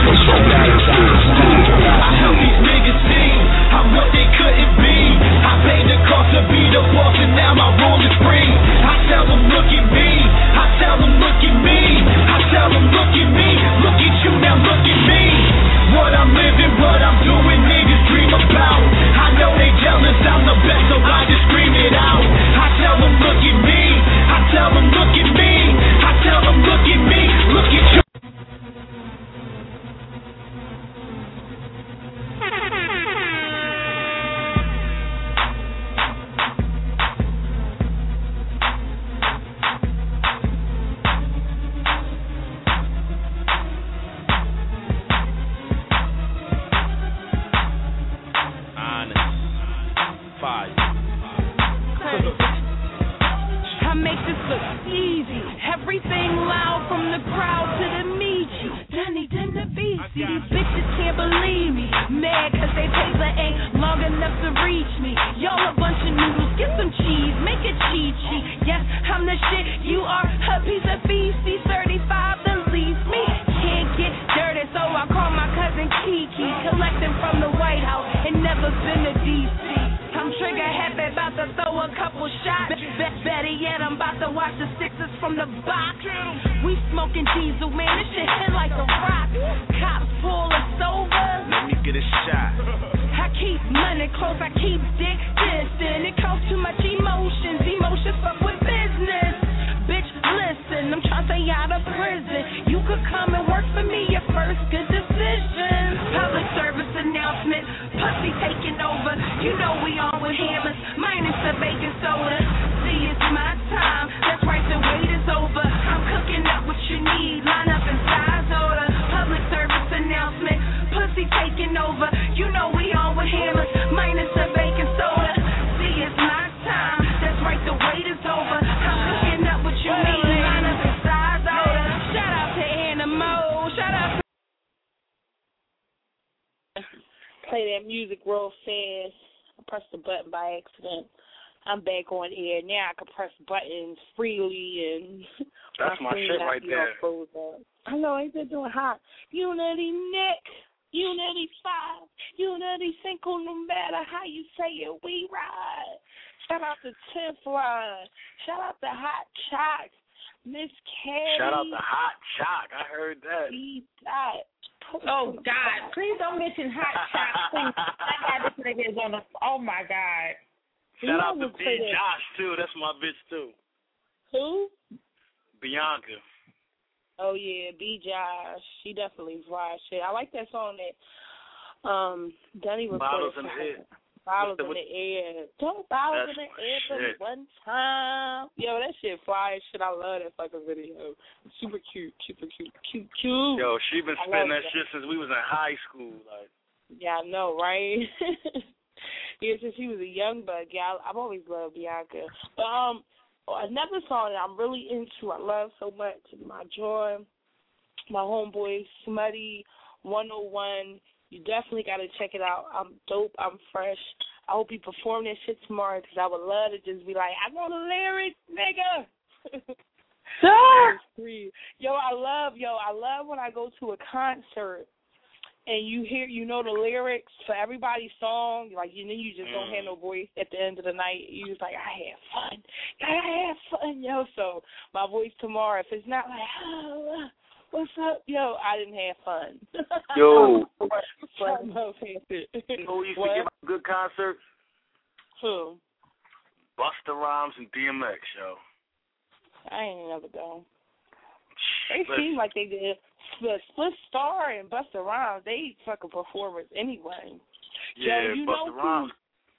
I help these niggas see how what they couldn't be. I paid the cost to be the boss, and now my role is free. I tell them, look at me. I tell them, look at me. I tell them, look at me. Look at you now, look at me. What I'm living, what I'm doing, niggas dream about. I know they jealous, I'm the best, so I just scream it out. I tell them, look at me. I tell them, look at me. I tell them, look at me. Look at you. I make this look easy. Everything loud from the crowd to the meet you. Danny them the beat. See these bitches can't believe me. Mad cause they paper ain't long enough to reach me. Y'all a bunch of noodles, get some cheese, make it cheat cheat. Yes, I'm the shit, you are a piece of feces. thirty-five to lease me. Can't get dirty, so I call my cousin Kiki. Collecting from the White House and never been to D C. I'm trigger happy, about to throw a couple shots. Be- better yet, I'm about to watch the Sixers from the box. We smoking diesel, man, this shit hit like a rock. Cops pull us over. Let me get a shot. I keep money close, I keep dick distant. It costs too much emotions, emotions fuck with business. Bitch, listen, I'm trying to stay out of prison. You could come and work for me, your first good decision. Public service announcement, pussy taking over. You know we on with hammers, minus the baking soda. See, it's my time, that's right, the wait is over. I'm cooking up what you need, line up and play that music real fast. I pressed the button by accident. I'm back on air now. I can press buttons freely and that's my, my shit right there. I know, ain't that doing hot? Unity Nick, Unity Five, Unity Cinco. No matter how you say it, we ride. Shout out to tenth Line. Shout out to Hot Chocs, Miss Caddy. Shout out to Hot Choc. I heard that. E dot. Oh God! Please don't mention Hot Chocs. Please. I got this nigga is on the. Oh my God. Shout out to B. Josh, too. That's my bitch, too. Who? Bianca. Oh, yeah, B. Josh. She definitely fly shit. I like that song that um, Dunny recorded. Bottles in the air. Bottles in the air. Don't bottles in the air but one time. Yo, that shit fly as shit. I love that fucking video. Super cute, super cute, cute, cute. Yo, she been spinning that, that shit since we was in high school. Like. Yeah, I know, right? Yeah, since she was a young bug, yeah, I've always loved Bianca. But um, another song that I'm really into, I love so much, My Joy, my homeboy Smutty one oh one. You definitely got to check it out. I'm dope. I'm fresh. I hope you perform that shit tomorrow because I would love to just be like, I know the lyrics, nigga. Sure. Yo, I love, yo, I love when I go to a concert and you hear, you know the lyrics for everybody's song, like, and then you just don't have no voice at the end of the night. You just like, I had fun. I had fun, yo. So my voice tomorrow, if it's not like, oh, what's up, yo, I didn't have fun. Yo. You know who used to give a good concert? Who? Busta Rhymes and D M X, yo. I ain't never go. They seem like they did. Split, Split Star and Busta Rhymes, they fucking performers anyway. Yeah, Yo, you Busta know Rhymes.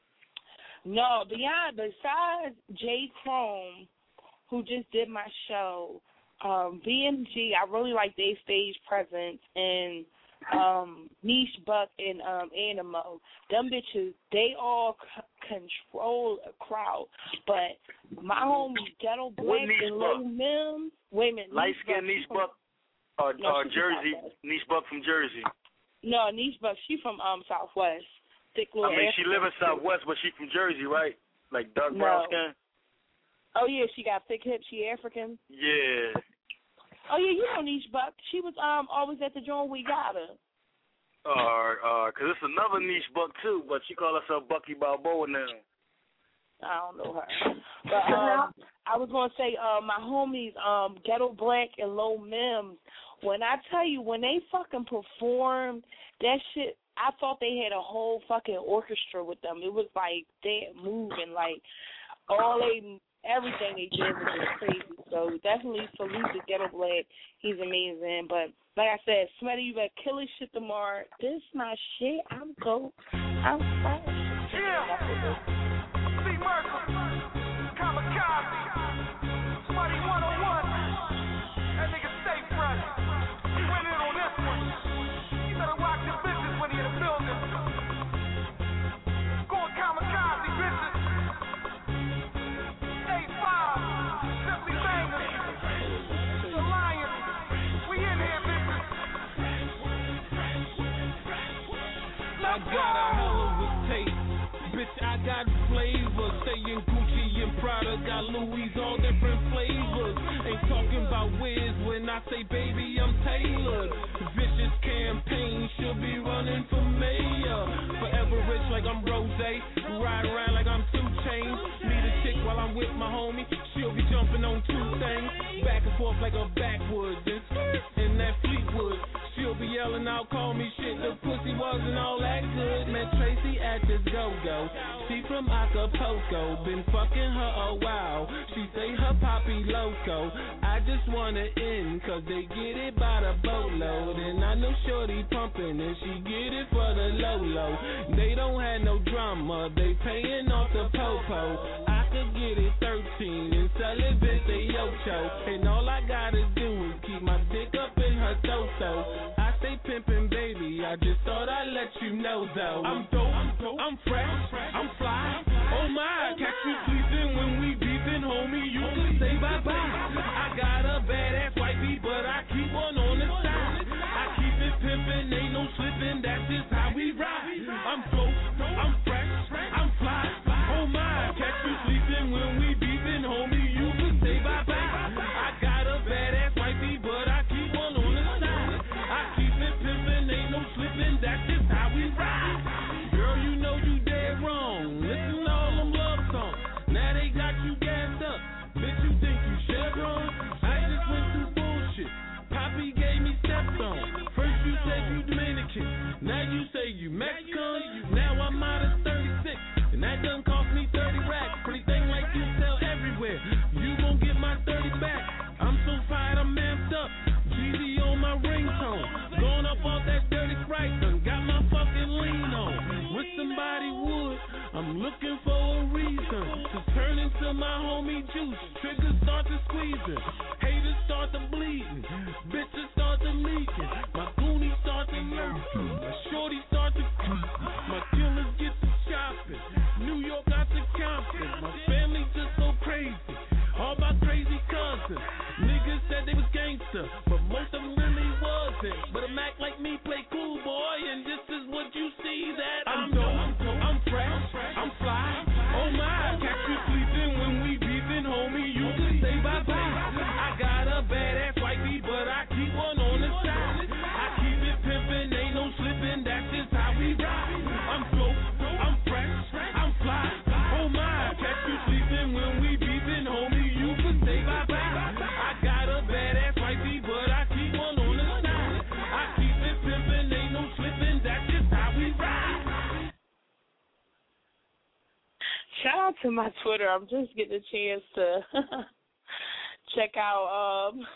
Who, no, beyond, besides J. Chrome, who just did my show, um, B M G, I really like their stage presence, and um, Niche Buck and um, Animo. Them bitches, they all c- control a crowd. But my homie Ghetto Black and Lil Mims, wait a minute. Light skin Niche Buck. Or, no, or Jersey, Niche Buck from Jersey. No, Niche Buck, she from um Southwest. Thick little I mean, African she live in Southwest, but she from Jersey, right? Like dark brown no. skin? Oh, yeah, she got thick hips. She African? Yeah. Oh, yeah, you know Niche Buck. She was um always at the joint we got her. Or, uh, because it's another Niche Buck, too, but she call herself Bucky Balboa now. I don't know her. But um, I was going to say, uh, my homies, um, Ghetto Black and Lil Mims, when I tell you, when they fucking performed, that shit, I thought they had a whole fucking orchestra with them. It was like they moving, like all they, everything they did was just crazy. So definitely salute to Ghetto Black. He's amazing. But like I said, Smitty, you better kill his shit tomorrow. This my shit. I'm dope. I'm fine. Yeah. C. Mercer, Kamikaze, Smitty one oh one. That nigga stay fresh. He went in on this one. You better watch your bitches when he in the building. Going kamikaze, bitches. eight five, Simply Bangers. The Lions. We in here, bitches. I got a hell of a taste. Bitch, I got flavor. Saying Gucci and Prada, got Louis, all different flavors. Ain't talking about Wiz when I say baby, I'm tailored. Vicious campaign, she'll be running for mayor. Forever rich like I'm Rose, ride around like I'm two Chainz. Need a chick while I'm with my homie, she'll be jumping on two things. Back and forth like a backwoods, and that Fleetwood. She'll be yelling out, call me shit, the pussy wasn't all that good. Met Tracy at this go-go, she from Acapulco, been fucking her a while. She say her poppy loco, I just wanna end, cause they get it by the boatload. And I know shorty pumping and she get it for the low-low. They don't have no drama, they paying off the po-po. I could get it thirteen and sell it bitch they yo-cho. And all I gotta do is keep my dick up in her so-so. I stay pimpin', baby, I just thought I'd let you know though. I'm dope, I'm, dope, I'm fresh, I'm fly. Oh my, catch you sleeping when we beefin', homie, you can say bye-bye. I got a badass wifey, but I keep one on the side. I keep it pimpin', ain't no slippin', that's just how we ride. I'm dope, I'm fresh, I'm fly. Oh my, catch you sleeping when we beefing, homie. You can say bye bye. I got a badass wifey, but I keep one on the side. I keep it pimpin', ain't no slipping. That's just how we ride. Girl, you know you dead wrong. Listen to all them love songs. Now they got you gassed up. Bitch, you think you Chevron? I just went through bullshit. Poppy gave me steps on. First you said you Dominican, now you say you Mexican. Now I'm out of thirty-six, and that done cost me thirty racks. Pretty thing like you sell everywhere. You gon' get my thirty back. I'm so fired, I'm amped up. Jeezy on my ringtone. Going up off that dirty Sprite, done got my fucking lean on. Wish somebody would. I'm looking for a reason to turn into my homie Juice. Triggers start to squeezing, haters start to bleeding, bitches start to leaking, my goonies start to lurking, my shorty start to creep, my killers get to shopping, New York got to Compton, my family just so crazy, all my crazy cousins, niggas said they was gangster, but most of them really wasn't, but them act like me, play cool boy, and this is what you see that I'm dope, I'm, dope, I'm fresh, I'm fly, oh my, catch you sleeping when we beefing, homie, you can say bye bye. I got a badass wifey, but I keep one on the side. I keep it pimpin', ain't no slipping, that's just how we ride. I'm dope, I'm fresh, I'm fly, oh my, catch you sleeping when we beefing, homie, you can say bye bye. I got a badass wifey, but I keep one on the side. I keep it pimpin', ain't no slipping, that's just how we ride. Shout out to my Twitter. I'm just getting a chance to check out um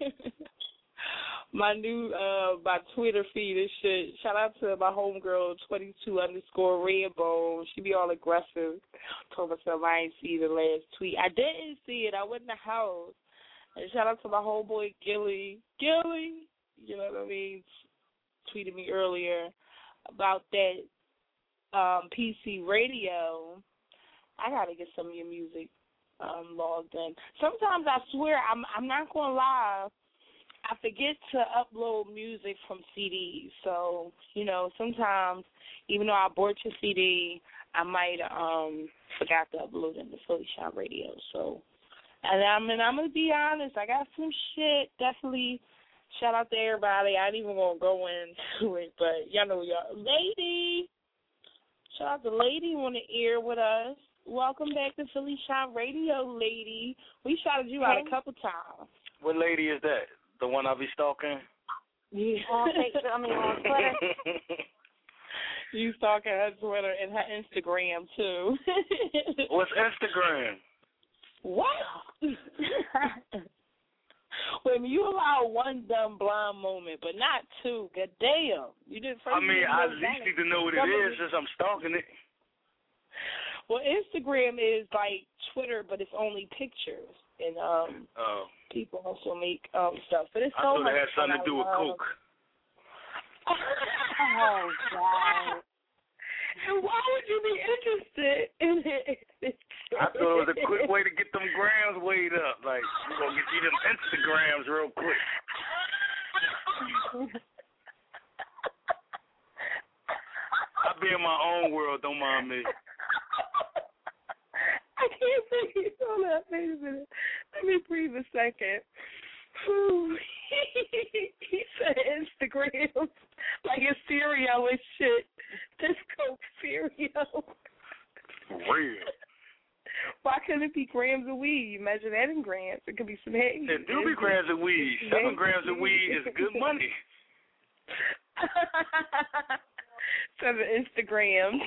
my new uh my Twitter feed and shit. Shout out to my homegirl twenty-two underscore Redbone. She be all aggressive. Told myself I ain't see the last tweet. I didn't see it. I went in the house. And shout out to my homeboy Gilly. Gilly, you know what I mean? Tweeted me earlier about that um P C radio. I gotta get some of your music um, logged in. Sometimes I swear I'm I'm not gonna lie, I forget to upload music from C Ds. So you know, sometimes even though I bought your C D, I might um forgot to upload it in the Philly Shop Radio. So, and I mean I'm gonna be honest, I got some shit. Definitely shout out to everybody. I ain't even gonna go into it, but y'all know y'all, Lady. Shout out to Lady on the air with us. Welcome back to Philly Shop Radio, Lady. We shouted you out a couple times. What lady is that? The one I be stalking? Yeah. On Facebook, I mean on Twitter. You stalking her Twitter and her Instagram too. What's Instagram? What? Wait a minute, you allow one dumb blonde moment, but not two. God damn. You did first. I mean, I at least need to know what it is since I'm stalking it. Well, Instagram is like Twitter, but it's only pictures, and um, oh. people also make um stuff. But it's I so thought much it had something to do with love. Coke. Oh God! And why would you be interested in it? I thought it was a quick way to get them grams weighed up. Like, you gonna get you them Instagrams real quick. I be in my own world. Don't mind me. I can't think. Hold up. Wait a minute. Let me breathe a second. He said Instagram like it's cereal and shit. This Coke cereal. Real. Why couldn't it be grams of weed? You measure that in grams. It could be some hay. It do be grams of weed. Seven grams of weed is good money. Seven Instagrams.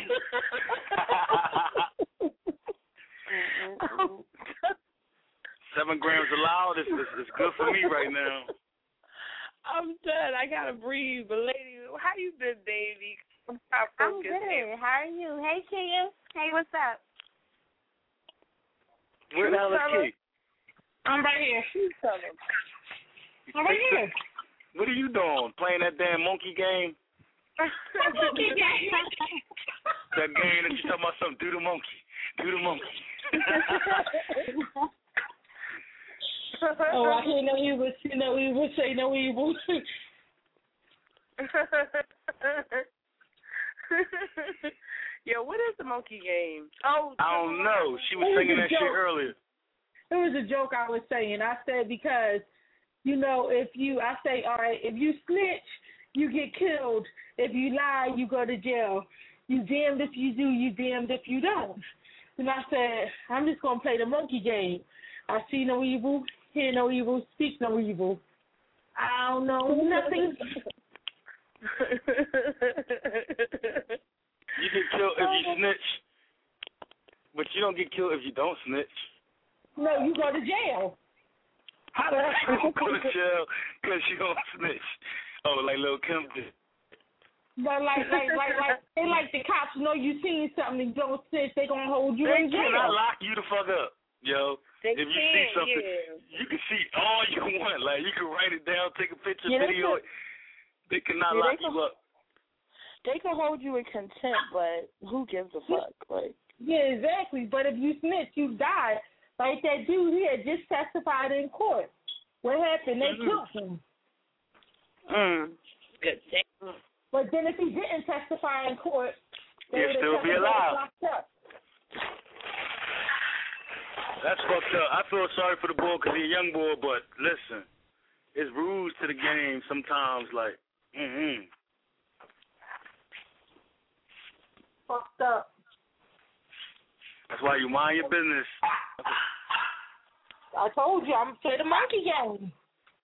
Seven grams allowed is is good for me right now. I'm done. I gotta breathe. But lady, how you been, baby? I'm, I'm good. How are you? Hey, Kia. Hey, what's up? Where the hell is Kate? I'm right here. She's coming. I'm right here. What are you doing? Playing that damn monkey game? Monkey game. That game that you talking about something? Do the monkey. Do the monkey. Oh, I hear no evil. See no evil. Say no evil. Yo, what is the monkey game? Oh, I don't know. She was singing that shit earlier. It was a joke I was saying. I said because, you know, if you, I say, all right, if you snitch, you get killed. If you lie, you go to jail. You damned if you do, you damned if you don't. And I said, I'm just going to play the monkey game. I see no evil, hear no evil, speak no evil. I don't know nothing. You get killed if you snitch, but you don't get killed if you don't snitch. No, you go to jail. How the hell you go to jail because you don't snitch? Oh, like Lil' Kim did. But like, like, like, like, they like the cops know you seen something and don't snitch, they gonna hold you they in jail. They cannot lock you the fuck up, yo. They if you can, see something, yeah. you can see all you want. Like, you can write it down, take a picture, yeah, video it. They cannot yeah, lock they can, you up. They can hold you in contempt, but who gives a fuck? Like, yeah, exactly. But if you snitch, you die. Like that dude here just testified in court. What happened? They mm-hmm. killed him. Mm. Good thing. But then if he didn't testify in court, they he'd still be alive. Up. That's fucked up. I feel sorry for the boy because he's a young boy, but listen, it's rules to the game sometimes, like, mm-hmm. Fucked up. That's why you mind your business. I told you, I'm play the monkey game.